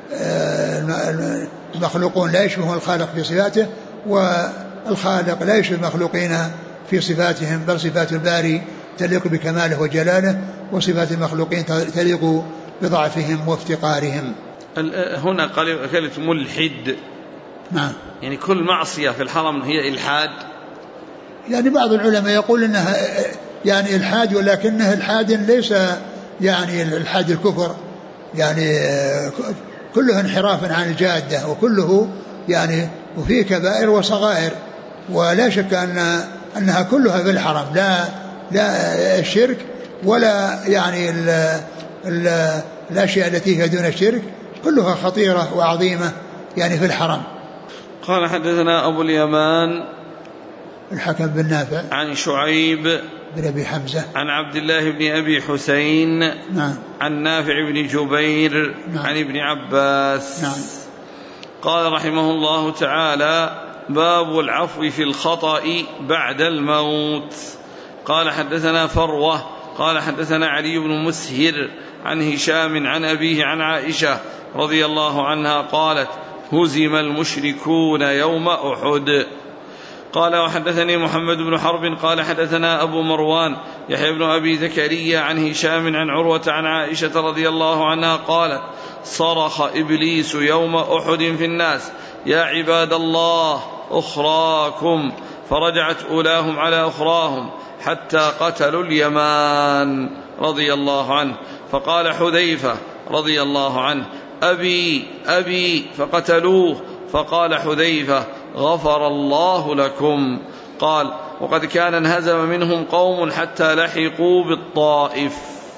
المخلوقون لا يشبه الخالق في صفاته، والخالق لا يشبه المخلوقين في صفاتهم، بل صفات الباري تليق بكماله وجلاله، وصفات المخلوقين تليق بضعفهم وافتقارهم. هنا كلمة ملحد، نعم، يعني كل معصية في الحرم هي إلحاد. يعني بعض العلماء يقول إنها يعني إلحاد، ولكنه إلحاد ليس يعني الإلحاد الكفر، يعني كله انحراف عن الجادة، وكله يعني وفيه كبائر وصغائر، ولا شك أنها كلها في الحرم، لا الشرك ولا يعني الأشياء التي هي دون الشرك كلها خطيرة وعظيمة يعني في الحرم. قال حدثنا أبو اليمان الحكم بن نافع عن شعيب بن أبي حمزة عن عبد الله بن أبي حسين نعم. عن نافع بن جبير نعم. عن ابن عباس نعم. قال رحمه الله تعالى: باب العفو في الخطأ بعد الموت. قال حدثنا فروة قال حدثنا علي بن مسهر عن هشام عن أبيه عن عائشة رضي الله عنها قالت: هزم المشركون يوم أحد. قال وحدثني محمد بن حرب قال حدثنا أبو مروان يحيى بن أبي زكريا عن هشام عن عروة عن عائشة رضي الله عنها قالت: صرخ إبليس يوم أحد في الناس: يا عباد الله أخراكم، فرجعت أولاهم على أخراهم حتى قتلوا اليمان رضي الله عنه. فقال حذيفة رضي الله عنه: أبي أبي، فقتلوه. فقال حذيفة: غفر الله لكم. قال: وقد كان انهزم منهم قوم حتى لحقوا بالطائف.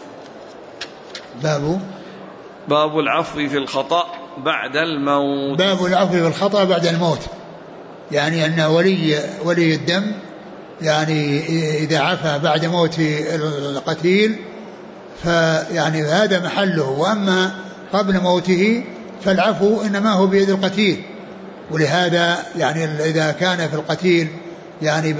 باب العفو في الخطأ بعد الموت. باب العفو في الخطأ بعد الموت، يعني أن ولي الدم يعني إذا عفى بعد موت القتيل فيعني هذا محله، وأما قبل موته فالعفو إنما هو بيد القتيل. ولهذا يعني إذا كان في القتيل يعني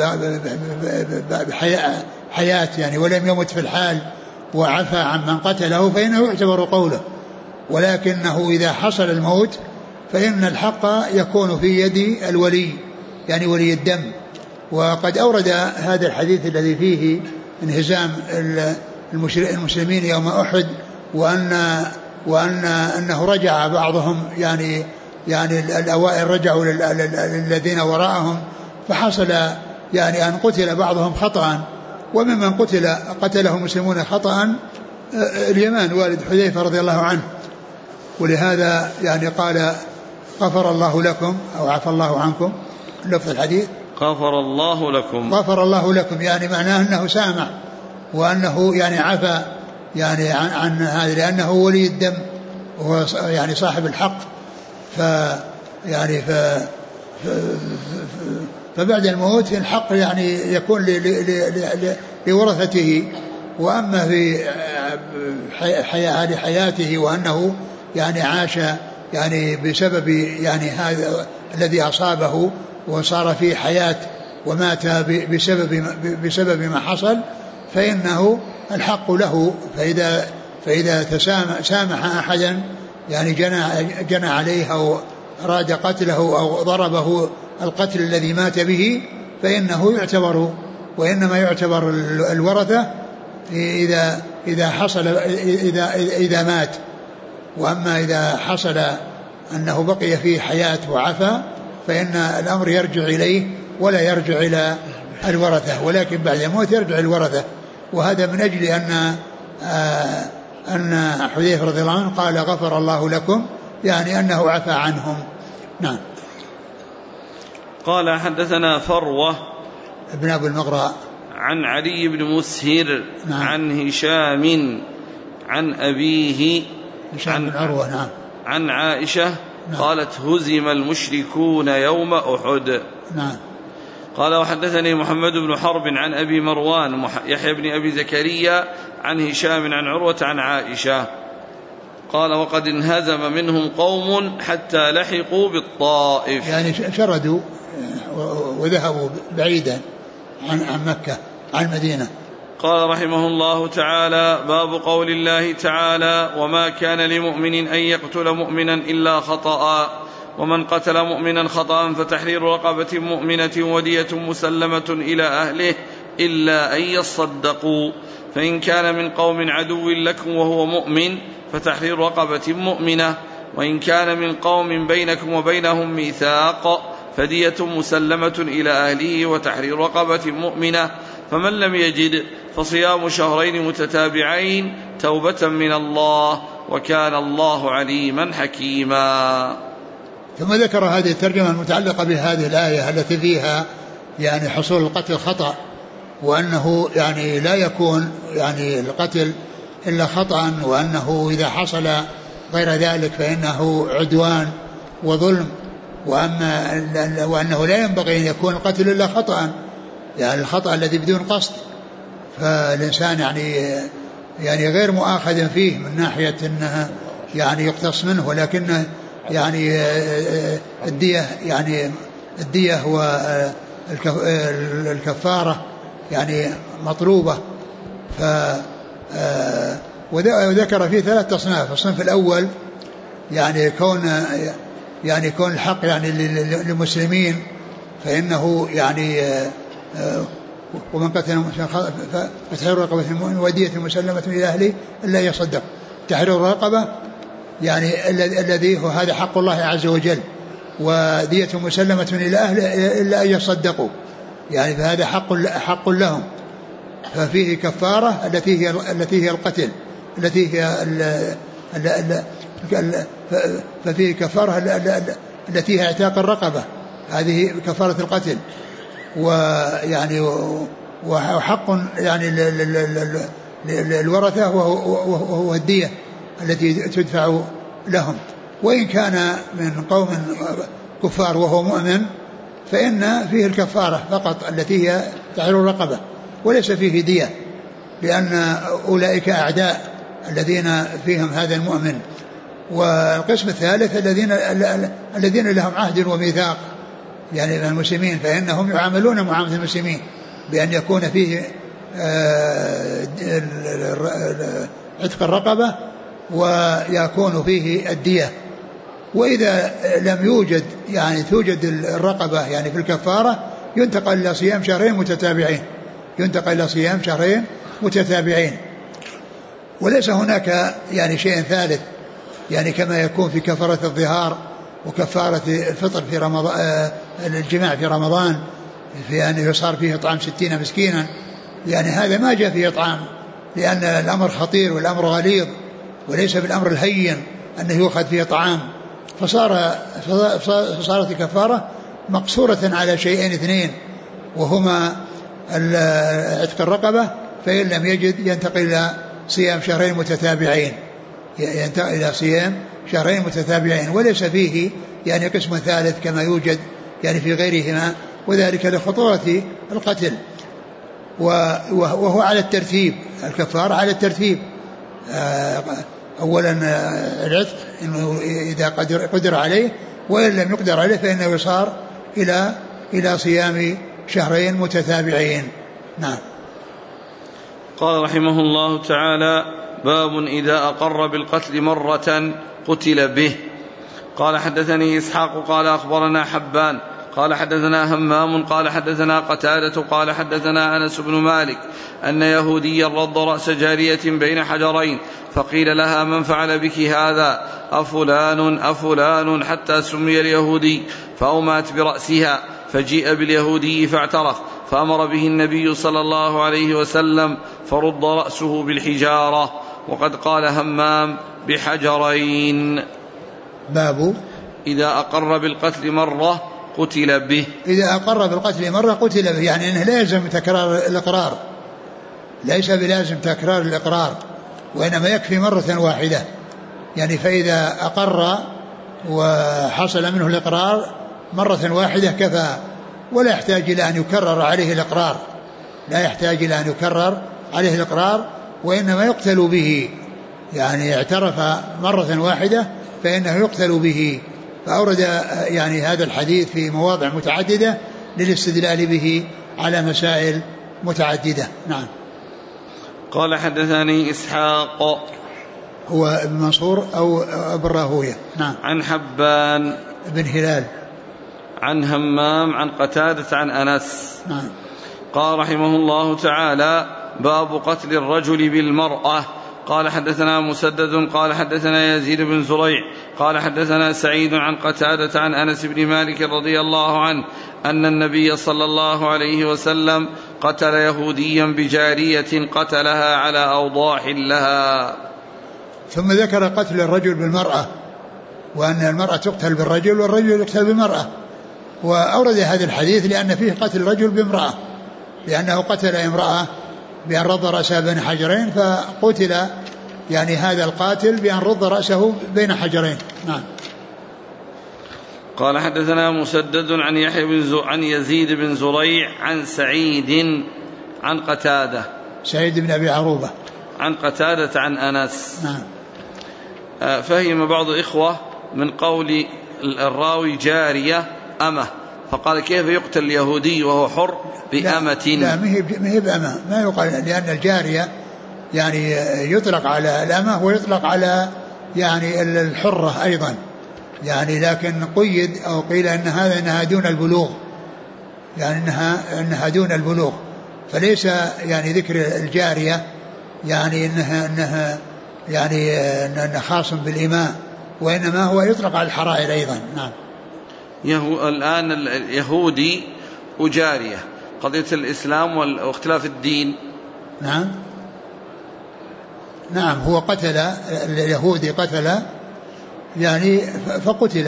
حياة يعني ولم يمت في الحال وعفى عن من قتله فإنه يعتبر قوله، ولكنه إذا حصل الموت فإن الحق يكون في يد الولي يعني ولي الدم. وقد أورد هذا الحديث الذي فيه انهزام المسلمين يوم أحد، وأنه رجع بعضهم يعني الأوائل رجعوا للذين وراءهم، فحصل يعني أن قتل بعضهم خطأ، وممن قتله المسلمون خطأ اليمان والد حذيفة رضي الله عنه. ولهذا يعني قال: غفر الله لكم أو عفى الله عنكم، لفظ الحديث غفر الله لكم، غفر الله لكم، يعني معناه أنه سامع وأنه يعني عفى يعني عن هذا، لأنه ولي الدم وهو يعني صاحب الحق. فبعد الموت الحق يعني يكون لورثته، وأما في حياته وأنه يعني عاش يعني بسبب يعني هذا الذي أصابه وصار في حياة ومات بسبب ما حصل، فإنه الحق له. فإذا سامح أحدا يعني جنى عليه أراد قتله أو ضربه القتل الذي مات به فإنه يعتبر، وإنما يعتبر الورثة إذا مات. وأما إذا حصل أنه بقي فيه حياة وعفى فإن الأمر يرجع إليه ولا يرجع إلى الورثة، ولكن بعد الموت يرجع الورثة. وهذا من أجل أن حذيفة رضي الله عنه قال غفر الله لكم، يعني أنه عفى عنهم. نعم. قال حدثنا فروة ابن أبو المغراء عن علي بن مسهر. نعم. عن هشام عن أبيه عن عروة. نعم. عن عائشة. نعم. قالت هزم المشركون يوم أحد. نعم. قال وحدثني محمد بن حرب عن أبي مروان يحيى بن أبي زكريا عن هشام عن عروة عن عائشة قال وقد انهزم منهم قوم حتى لحقوا بالطائف، يعني شردوا وذهبوا بعيدا عن مكة عن المدينة. قال رحمه الله تعالى باب قول الله تعالى وما كان لمؤمن أن يقتل مؤمنا إلا خطأ ومن قتل مؤمنا خطأ فتحرير رقبة مؤمنة ودية مسلمة إلى أهله إلا أن يصدقوا، فإن كان من قوم عدو لكم وهو مؤمن فتحرير رقبة مؤمنة، وإن كان من قوم بينكم وبينهم ميثاق فدية مسلمة إلى أهله وتحرير رقبة مؤمنة، فمن لم يجد فصيام شهرين متتابعين توبة من الله وكان الله عليما حكيما. ثم ذكر هذه الترجمة المتعلقة بهذه الآية التي فيها يعني حصول القتل خطأ، وأنه يعني لا يكون يعني القتل إلا خطأ، وأنه إذا حصل غير ذلك فإنه عدوان وظلم، وأنه لا ينبغي أن يكون القتل إلا خطأ، يعني الخطأ الذي بدون قصد، فالإنسان يعني غير مؤاخذ فيه من ناحية أنها يعني يقتص منه، ولكن يعني الدية والكفارة يعني مطلوبة. وذكر فيه 3 أصناف. الصنف الأول يعني كون الحق يعني للمسلمين فإنه يعني ومن قتل فتحرير رقبة المؤمن ودية مسلمة إلى أهله إلا يصدق. تحرير الرقبة يعني الذي هو هذا حق الله عز وجل، ودية مسلمة إلى أهله إلا أن يصدقوا، يعني فهذا حق لهم، ففيه كفارة التي هي القتل، ففيه كفارة التي هي اعتاق الرقبة، هذه كفارة القتل، ويعني وحق يعني للورثة وهو الدية التي تدفع لهم. وإن كان من قوم كفار وهو مؤمن فإن فيه الكفارة فقط التي هي تحرير الرقبة وليس فيه دية، لأن أولئك أعداء الذين فيهم هذا المؤمن. والقسم الثالث الذين لهم عهد وميثاق يعني من المسلمين، فإنهم يعاملون معاملة المسلمين بأن يكون فيه عتق الرقبة ويكون فيه الدية. وإذا لم يوجد يعني توجد الرقبة يعني في الكفارة ينتقل إلى صيام شهرين متتابعين، وليس هناك يعني شيء ثالث يعني كما يكون في كفارة الظهار وكفارة الفطر في رمضان، الجماع في رمضان، في أن يصار فيه إطعام 60 مسكينا، يعني هذا ما جاء فيه إطعام، لأن الأمر خطير والأمر غليظ وليس بالأمر الهين أنه يؤخذ فيه طعام، فصارت الكفارة مقصورة على شيئين 2، وهما عتق الرقبة، فإن لم يجد ينتقل إلى صيام شهرين متتابعين، وليس فيه يعني قسم ثالث كما يوجد يعني في غيرهما، وذلك لخطورة القتل. وهو على الترتيب، الكفارة على الترتيب، أولا العتق إنه إذا قدر عليه، وإن لم يقدر عليه فإنه يصار إلى صيام شهرين متتابعين. نعم. قال رحمه الله تعالى باب إذا أقر بالقتل مرة قتل به. قال حدثني إسحاق قال أخبرنا حبان قال حدثنا همام قال حدثنا قتادة قال حدثنا أنس بن مالك أن يهوديا رض رأس جارية بين حجرين فقيل لها من فعل بك هذا أفلان حتى سمي اليهودي فأومأت برأسها فجيء باليهودي فاعترف فأمر به النبي صلى الله عليه وسلم فرد رأسه بالحجارة. وقد قال همام بحجرين. باب إذا أقر بالقتل مرة قتل به. إذا أقر بالقتل مرة قتل به، يعني أنه لا يلزم تكرار الإقرار، ليس بلازم تكرار الإقرار، وإنما يكفي مرة واحدة. يعني فإذا أقر وحصل منه الإقرار مرة واحدة كفى، ولا يحتاج إلى أن يكرر عليه الإقرار، لا يحتاج إلى أن يكرر عليه الإقرار، وإنما يقتل به. يعني اعترف مرة واحدة فإنه يقتل به. فأورد يعني هذا الحديث في مواضع متعددة للاستدلال به على مسائل متعددة. نعم. قال حدثني إسحاق هو ابن منصور أو ابن راهويه. نعم. عن حبان بن هلال عن همام عن قتادة عن أنس. نعم. قال رحمه الله تعالى باب قتل الرجل بالمرأة. قال حدثنا مسدد قال حدثنا يزيد بن زريع قال حدثنا سعيد عن قتادة عن أنس بن مالك رضي الله عنه أن النبي صلى الله عليه وسلم قتل يهوديا بجارية قتلها على أوضاح لها. ثم ذكر قتل الرجل بالمرأة، وأن المرأة تقتل بالرجل والرجل يقتل بالمرأة، وأورد هذا الحديث لأن فيه قتل الرجل بامرأة، لأنه قتل امرأة بأن رض رأسها بين حجرين، فقتل يعني هذا القاتل بأن رض رأسه بين حجرين. نعم. قال حدثنا مسدد عن عن يزيد بن زريع عن سعيد عن قتادة سعيد بن أبي عروبة عن قتادة عن أنس. نعم. فهم بعض الإخوة من قول الراوي جارية أمه، فقال كيف يقتل اليهودي وهو حر بأمة؟ لا ما هي بأمة، ما يقال، لأن الجارية يعني يطلق على الأمة ويطلق على يعني الحرة أيضا، يعني لكن قيد أو قيل إنها دون البلوغ، يعني إنها دون البلوغ، فليس يعني ذكر الجارية يعني إنها يعني إنها خاص بالإماء، وإنما هو يطلق على الحرائر أيضا. نعم. الآن اليهودي وجارية، قضية الإسلام واختلاف الدين. نعم. نعم. هو قتل اليهودي، قتل يعني فقتل،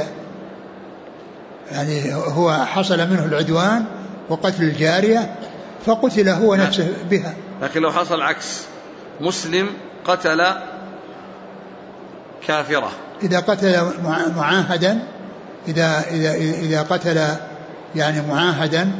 يعني هو حصل منه العدوان وقتل الجارية فقتل هو نفسه بها. لكن لو حصل عكس، مسلم قتل كافرة، إذا قتل معاهدا، إذا قتل يعني معاهدا،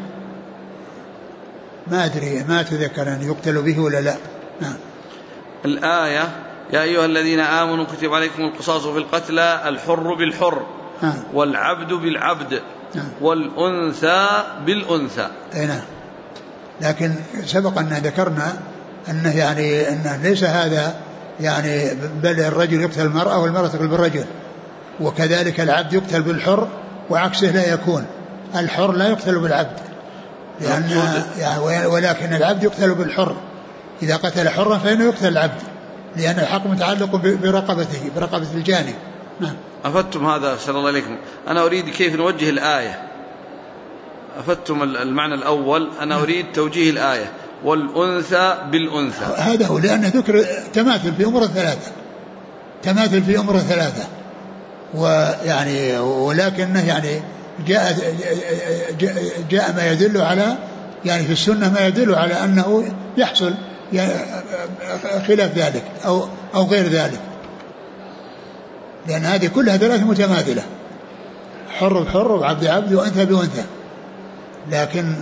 ما أدري، ما أتذكر أن يقتل به ولا لا. نعم. الآية يا أيها الذين آمنوا كتب عليكم القصاص في القتلى الحر بالحر والعبد بالعبد والأنثى بالأنثى. نعم. لكن سبق أن ذكرنا أنه يعني أنه ليس هذا يعني، بل الرجل يقتل المرأة والمرأة تقتل بالرجل، وكذلك العبد يقتل بالحر وعكسه لا يكون، الحر لا يقتل بالعبد لأن يعني، ولكن العبد يقتل بالحر، إذا قتل حرا فإنه يقتل العبد، لأن الحق متعلق برقبته، برقبة الجاني. نعم. أفدتم هذا صلى الله عليكم. أنا أريد كيف نوجه الآية، أفدتم المعنى الأول، أنا أريد توجيه الآية والأنثى بالأنثى. هذا هو، لأن ذكر تماثل في أمور ثلاثة، تماثل في أمور ثلاثة، ويعني ولكنه يعني جاء ما يدل على، يعني في السنة ما يدل على أنه يحصل يعني خلاف ذلك أو غير ذلك، لأن هذه كلها ثلاث متماثلة، حر بحر وعبد عبد وأنثى بأنثى، لكن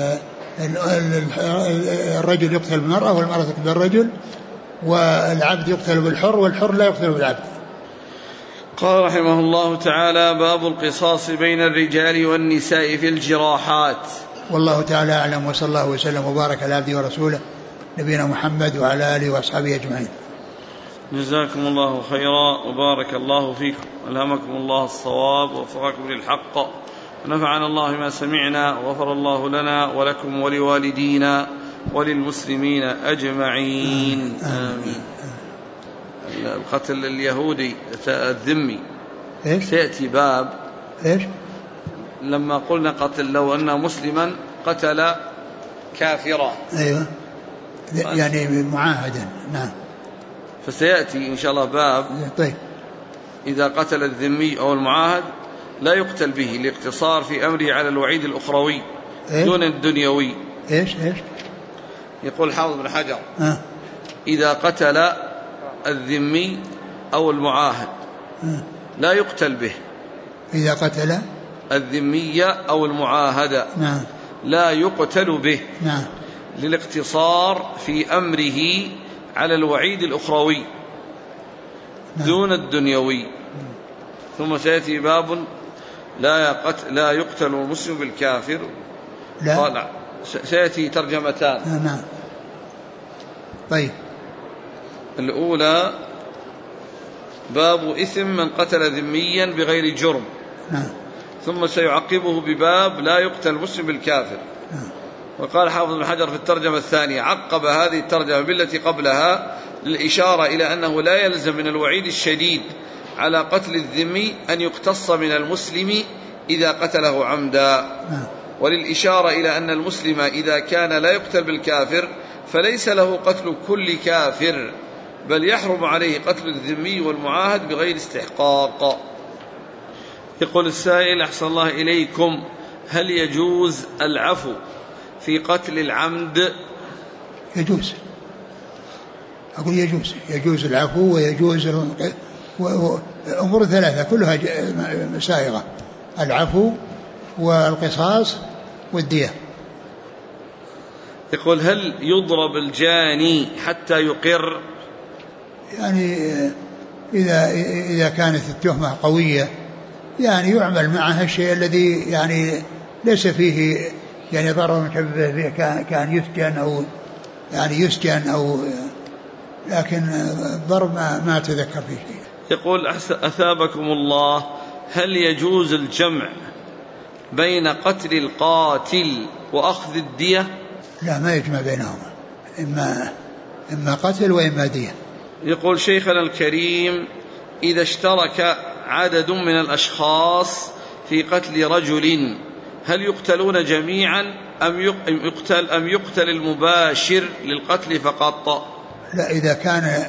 الرجل يقتل بالمرأة والمرأة تقتل بالرجل، والعبد يقتل بالحر والحر لا يقتل بالعبد. قال رحمه الله تعالى باب القصاص بين الرجال والنساء في الجراحات. والله تعالى أعلم، وصلى الله وسلم وبارك على عبده ورسوله نبينا محمد وعلى آله وأصحابه أجمعين. جزاكم الله خيرا وبارك الله فيكم، ألهمكم الله الصواب ووفقكم للحق، ونفعنا الله ما سمعنا، وغفر الله لنا ولكم ولوالدينا وللمسلمين أجمعين آمين. القتل اليهودي الذمي سيأتي باب لما قلنا قتل لو أن مسلما قتل كافرا، أيوة يعني معاهدا، نعم، فسيأتي إن شاء الله باب طيب إذا قتل الذمي أو المعاهد لا يقتل به، الاقتصار في أمره على الوعيد الأخروي دون الدنيوي. إيش يقول حافظ بن حجر إذا قتل الذمي أو المعاهد لا يقتل به، إذا قتل الذمي أو المعاهد نعم لا يقتل به، نعم، للاقتصار في أمره على الوعيد الأخروي دون الدنيوي. ثم سيأتي باب لا يقتل المسلم بالكافر، لا سيأتي ترجمتان. نعم طيب، الأولى باب إثم من قتل ذميا بغير جرم، نعم، ثم سيعقبه بباب لا يقتل المسلم بالكافر. وقال حافظ بن حجر في الترجمة الثانية عقب هذه الترجمة بالتي قبلها للإشارة إلى أنه لا يلزم من الوعيد الشديد على قتل الذمي أن يقتص من المسلم إذا قتله عمدا، وللإشارة إلى أن المسلم إذا كان لا يقتل بالكافر فليس له قتل كل كافر، بل يحرم عليه قتل الذمي والمعاهد بغير استحقاق. يقول السائل أحسن الله إليكم، هل يجوز العفو في قتل العمد؟ يجوز، أقول يجوز العفو، ويجوز أمور ثلاثة كلها سائغة: العفو والقصاص والدية. يقول هل يضرب الجاني حتى يقر؟ يعني إذا كانت التهمة قوية يعني يعمل معها الشيء الذي يعني ليس فيه يعني ضرر مشبه به، كان يسجن أو لكن الضرب ما أتذكر فيه شيء. يقول أثابكم الله، هل يجوز الجمع بين قتل القاتل وأخذ الدية؟ لا، ما يجمع بينهما، إما قتل وإما دية. يقول شيخنا الكريم، إذا اشترك عدد من الأشخاص في قتل رجل هل يقتلون جميعا أم يقتل المباشر للقتل فقط؟ لا، إذا كان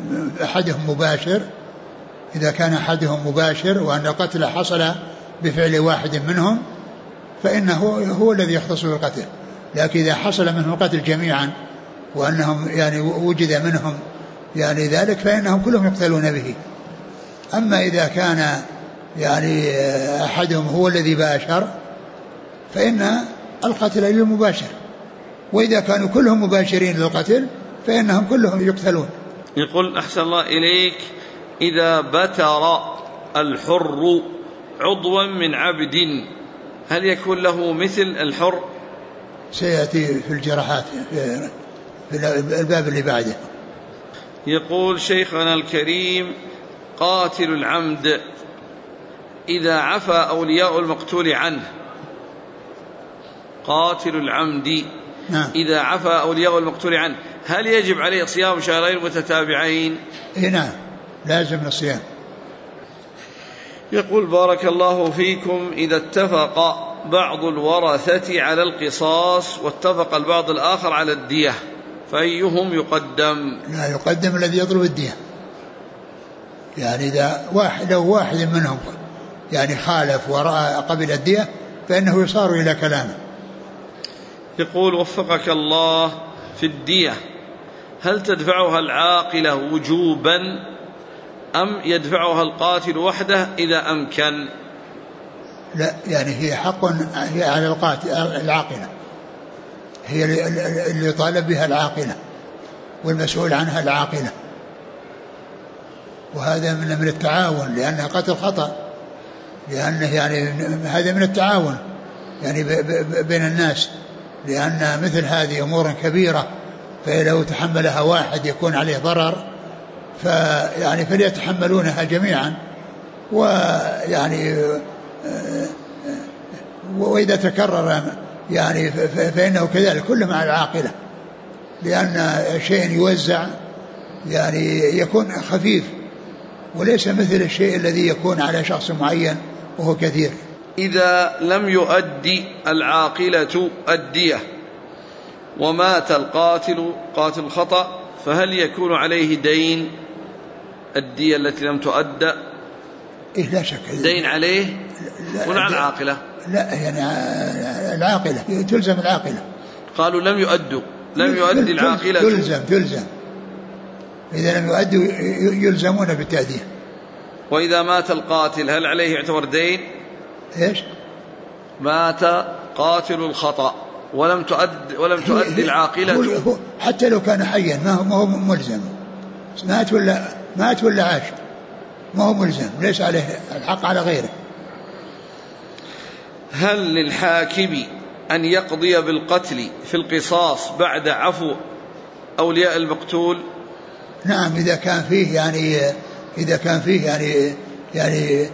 أحدهم مباشر وأن القتل حصل بفعل واحد منهم فإنه هو الذي يختص بالقتل، لكن إذا حصل منهم قتل جميعا وأنهم يعني وجد منهم يعني ذلك فإنهم كلهم يقتلون به. أما إذا كان يعني أحدهم هو الذي باشر فإن القتل للمباشر، وإذا كانوا كلهم مباشرين للقتل فإنهم كلهم يقتلون. يقول أحسن الله إليك، إذا بتر الحر عضوا من عبد هل يكون له مثل الحر؟ سيأتي في الجراحات في الباب اللي بعده. يقول شيخنا الكريم، قاتل العمد إذا عفى أولياء المقتول عنه، قاتل العمد إذا عفى أولياء المقتول عنه هل يجب عليه صيام شهرين متتابعين؟ نعم، لازم الصيام. يقول بارك الله فيكم، إذا اتفق بعض الورثة على القصاص واتفق البعض الآخر على الدية فأيهم يقدم؟ لا، يقدم الذي يطلب الدية. يعني إذا لو واحد منهم يعني خالف ورأى قبل الدية فإنه يصار إلى كلامه. يقول وفقك الله، في الدية هل تدفعها العاقلة وجوبا أم يدفعها القاتل وحده إذا أمكن؟ لا، يعني هي حق هي على القاتل، العاقلة هي اللي يطالب بها العاقلة والمسؤول عنها العاقلة، وهذا من التعاون لأنها قتل خطأ، لأنه يعني هذا من التعاون يعني بين الناس، لأن مثل هذه أمور كبيرة فلو تحملها واحد يكون عليه ضرر فيعني فليتحملونها جميعا، ويعني وإذا تكرر يعني فإنه كذلك كل مع العاقلة، لأن شيء يوزع يعني يكون خفيف وليس مثل الشيء الذي يكون على شخص معين وهو كثير. إذا لم يؤدي العاقلة الدية ومات القاتل قاتل الخطأ فهل يكون عليه دين الدية التي لم تؤدى؟ إيه لا شك دين عليه ولا على العاقلة؟ لا يعني العاقلة تلزم العاقلة. قالوا لم يؤدي العاقلة تلزم إذا لم يؤدوا يلزمون بالتأدية. وإذا مات القاتل هل عليه يعتبر دين؟ إيش؟ مات قاتل الخطأ ولم تؤدي العاقلة حتى لو كان حيا ما هو ملزم. مات ولا عاش ما هو ملزم، ليس عليه الحق على غيره. هل للحاكم أن يقضي بالقتل في القصاص بعد عفو أولياء المقتول؟ نعم إذا كان فيه يعني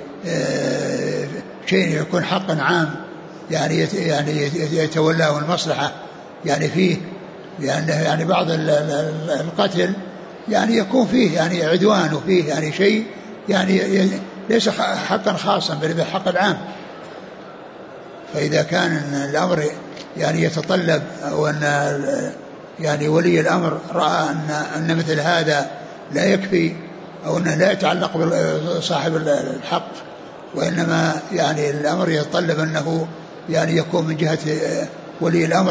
شيء يكون حقا عام يعني يتولاه المصلحة يعني فيه، يعني بعض القتل يعني يكون فيه يعني عدوان وفيه يعني شيء يعني ليس حقا خاصا بل حق العام. فإذا كان الأمر يعني يتطلب أو أن يعني ولي الأمر رأى أن مثل هذا لا يكفي أو أنه لا يتعلق بصاحب الحق، وإنما يعني الأمر يتطلب أنه يعني يكون من جهة ولي الأمر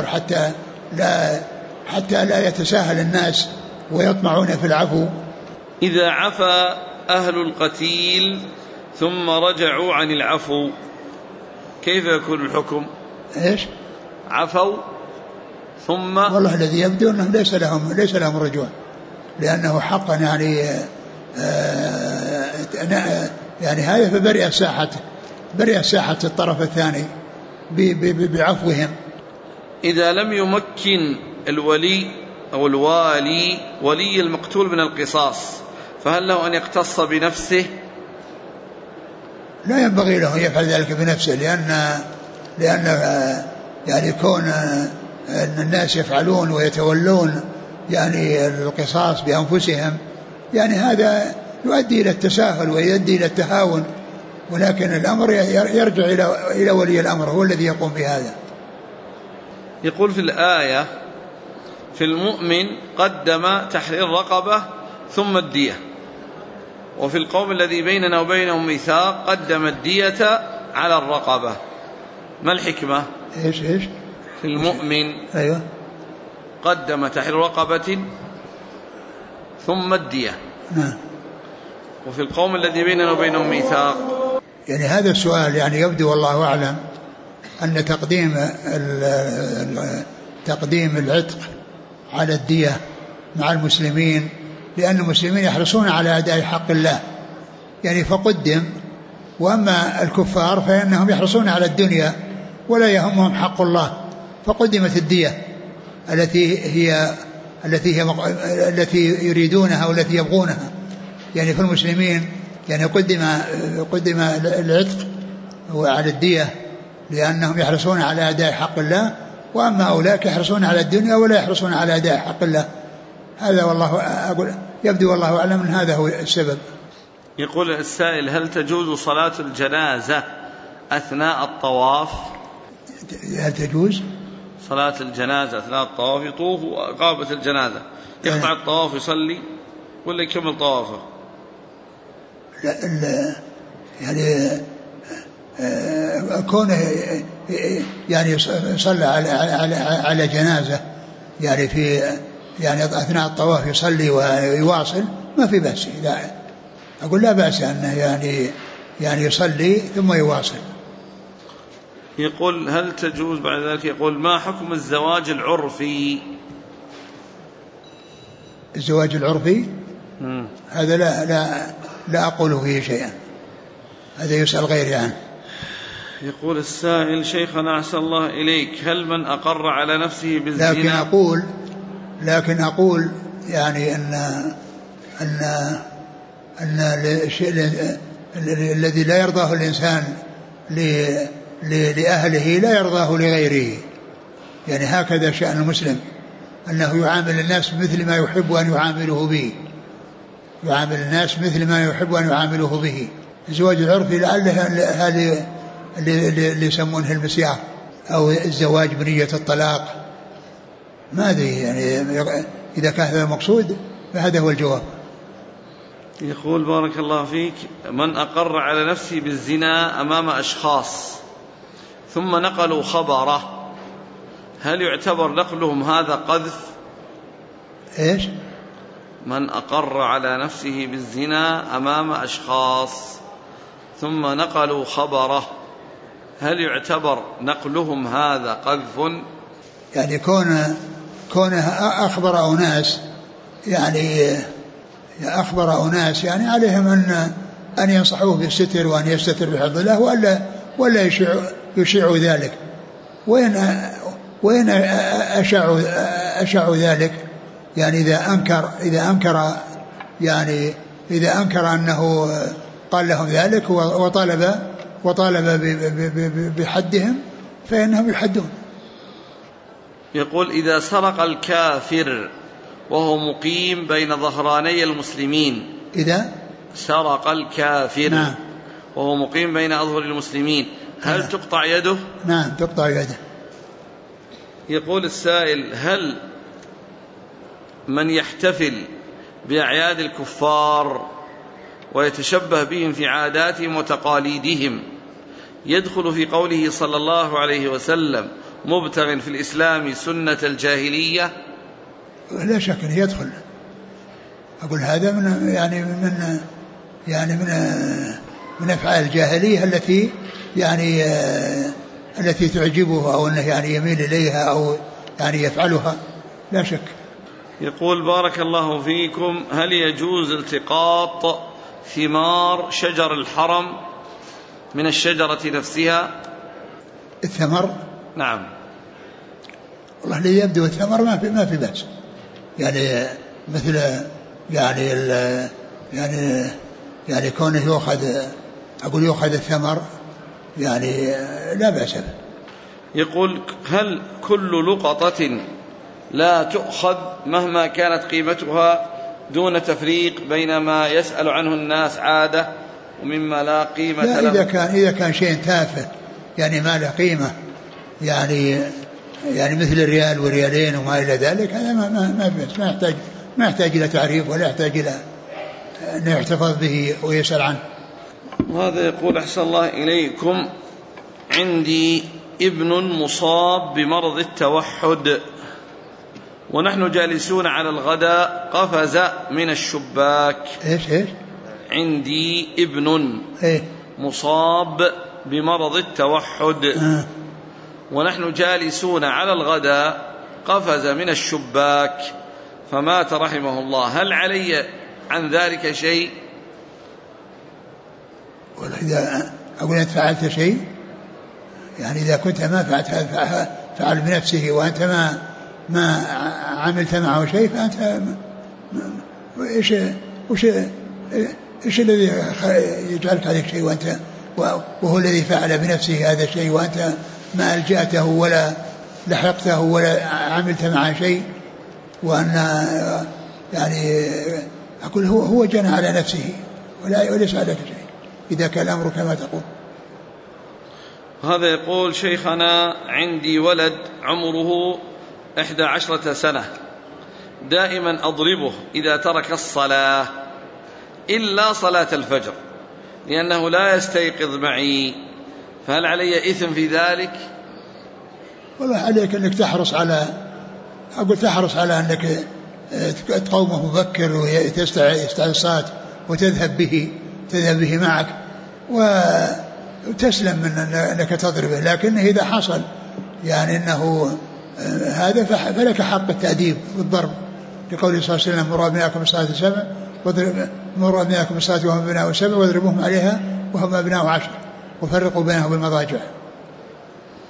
حتى لا يتساهل الناس ويطمعون في العفو. إذا عفى أهل القتيل ثم رجعوا عن العفو كيف يكون الحكم؟ إيش؟ عفوا ثم والله الذي يبدو أنه ليس لهم رجوع، لأنه حقا يعني هذا فبرئ ساحة الطرف الثاني بعفوهم. إذا لم يمكن الولي أو الوالي ولي المقتول من القصاص فهل له أن يقتص بنفسه؟ لا ينبغي له أن يفعل ذلك بنفسه، لأن يعني كون أن الناس يفعلون ويتولون يعني القصاص بأنفسهم يعني هذا يؤدي إلى التساهل ويؤدي إلى التهاون، ولكن الأمر يرجع إلى ولي الأمر هو الذي يقوم بهذا. يقول في الآية في المؤمن قدم تحرير رقبة ثم الدية، وفي القوم الذي بيننا وبينهم ميثاق قدم الدية على الرقبة، ما الحكمة؟ إيش في المؤمن أيوة قدم تحرير رقبة ثم الدية وفي القوم الذي بيننا وبينهم ميثاق. يعني هذا السؤال يعني يبدو والله أعلم أن تقديم العتق على الدية مع المسلمين، لأن المسلمين يحرصون على أداء حق الله يعني فقدم، وأما الكفار فإنهم يحرصون على الدنيا ولا يهمهم حق الله، فقدمت الدية التي يريدونها والتي يبغونها. يعني في المسلمين يعني قدم العتق على الدية لأنهم يحرصون على أداء حق الله، وأما أولئك يحرصون على الدنيا ولا يحرصون على أداء حق الله. هذا والله أقول يبدو والله أعلم من هذا هو السبب. يقول السائل هل تجوز صلاة الجنازة أثناء الطواف؟ هل تجوز صلاة الجنازة أثناء الطواف؟ يطوف وقابة الجنازة يقطع الطواف يصلي ولا يكمل طوافه؟ لا يعني كونه يعني يصلى على جنازة يعني يعني أثناء الطواف يصلي ويواصل ما في بأس. أقول لا بأس أنه يعني يصلي ثم يواصل. يقول هل تجوز بعد ذلك؟ يقول ما حكم الزواج العرفي؟ الزواج العرفي هذا لا أقول فيه شيئا، هذا يسأل غيري عنه. يقول السائل شيخنا أحسن الله إليك هل من أقر على نفسه بالزنا؟ لكن أقول يعني أن الشيء الذي لا يرضاه الإنسان لأهله لا يرضاه لغيره. يعني هكذا شأن المسلم، أنه يعامل الناس مثل ما يحب أن يعامله به، يعامل الناس مثل ما يحب أن يعامله به. الزواج العرفي لعله هذه اللي يسمونه المسيار أو الزواج بنية الطلاق، ما أدري يعني إذا كان هذا المقصود فهذا هو الجواب. يقول بارك الله فيك: من أقر على نفسه بالزنا أمام أشخاص ثم نقلوا خبره، هل يعتبر نقلهم هذا قذف؟ إيش؟ من أقر على نفسه بالزنا أمام أشخاص ثم نقلوا خبره، هل يعتبر نقلهم هذا قذف؟ يعني كونه أخبر أناس، يعني أخبر أناس يعني عليهم أن ينصحوه بالستر وأن يستتر بحفظ الله ولا يشيعوا ذلك. وإن أشاعوا ذلك، يعني إذا أنكر أنه قال لهم ذلك وطالب بحدهم فإنهم يحدون. يقول: إذا سرق الكافر وهو مقيم بين ظهراني المسلمين، إذا سرق الكافر نعم. وهو مقيم بين أظهر المسلمين، هل نعم. تقطع يده؟ نعم تقطع يده. يقول السائل: هل من يحتفل بأعياد الكفار ويتشبه بهم في عاداتهم وتقاليدهم يدخل في قوله صلى الله عليه وسلم: مبتغ في الإسلام سنة الجاهلية؟ لا شك أنه يدخل. أقول هذا من أفعال الجاهلية التي تعجبه أو أنه يعني يميل إليها أو يعني يفعلها، لا شك. يقول: بارك الله فيكم، هل يجوز التقاط ثمار شجر الحرم من الشجرة نفسها؟ الثمر؟ نعم. والله اللي يبدو الثمر ما في بأس، يعني مثل يعني كونه يؤخذ الثمر يعني لا بأس به. يقول: هل كل لقطة لا تؤخذ مهما كانت قيمتها دون تفريق بين ما يسأل عنه الناس عادة ومما لا قيمة له؟ إذا كان شيء تافه يعني ما له قيمة، يعني مثل الريال وريالين وما إلى ذلك، هذا ما يحتاج إلى تعريف ولا يحتاج إلى أن يحتفظ به ويسأل عنه. وهذا يقول: أحسن الله إليكم، عندي ابن مصاب بمرض التوحد ونحن جالسون على الغداء قفز من الشباك. إيش عندي ابن مصاب بمرض التوحد ونحن جالسون على الغداء قفز من الشباك فمات رحمه الله، هل علي عن ذلك شيء؟ إذا أقول أنت فعلت شيء، يعني إذا كنت ما فعل بنفسه وأنت ما عملت معه شيء فأنت إيش الذي يجعلك عليك شيء وهو الذي فعل بنفسه هذا الشيء وأنت ما ألجأته ولا لحقته ولا عملت معه شيء، وأن يعني أقول هو جنى على نفسه وليس عليك شيء إذا كان الأمر كما تقول. هذا يقول: شيخنا، عندي ولد عمره 11 سنة، دائما أضربه إذا ترك الصلاة إلا صلاة الفجر لأنه لا يستيقظ معي، فهل علي إثم في ذلك؟ والله عليك أنك تحرص على أنك تقومه مبكر ويستعد الصلاة وتذهب به معك وتسلم من أنك تضربه. لكن إذا حصل يعني أنه هذا فلك حق التأديب والضرب، لقوله صلى الله عليه وسلم: مروا أبناءكم بالصلاة 7 مروا أبناءكم بالصلاة وهم أبناء 7 واضربوهم عليها وهم أبناء 10 وفرقوا بينهم بالمضاجع.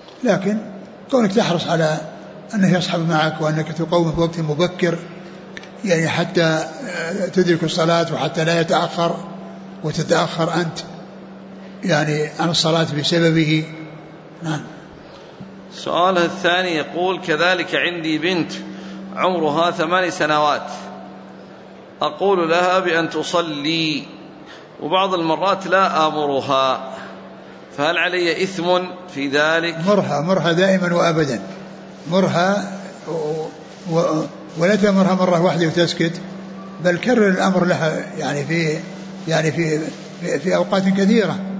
لكن كونك تحرص على أنه يصحب معك وأنك تقوم في وقت مبكر يعني حتى تدرك الصلاة وحتى لا يتأخر وتتأخر أنت يعني عن الصلاة بسببه. نعم. سؤالها الثاني يقول: كذلك عندي بنت عمرها 8 سنوات، أقول لها بأن تصلي وبعض المرات لا آمرها، فهل علي إثم في ذلك؟ مرها دائما وأبدا، مرها ولا تمرها مرة واحدة وتسكت، بل كرر الأمر لها يعني في أوقات كثيرة.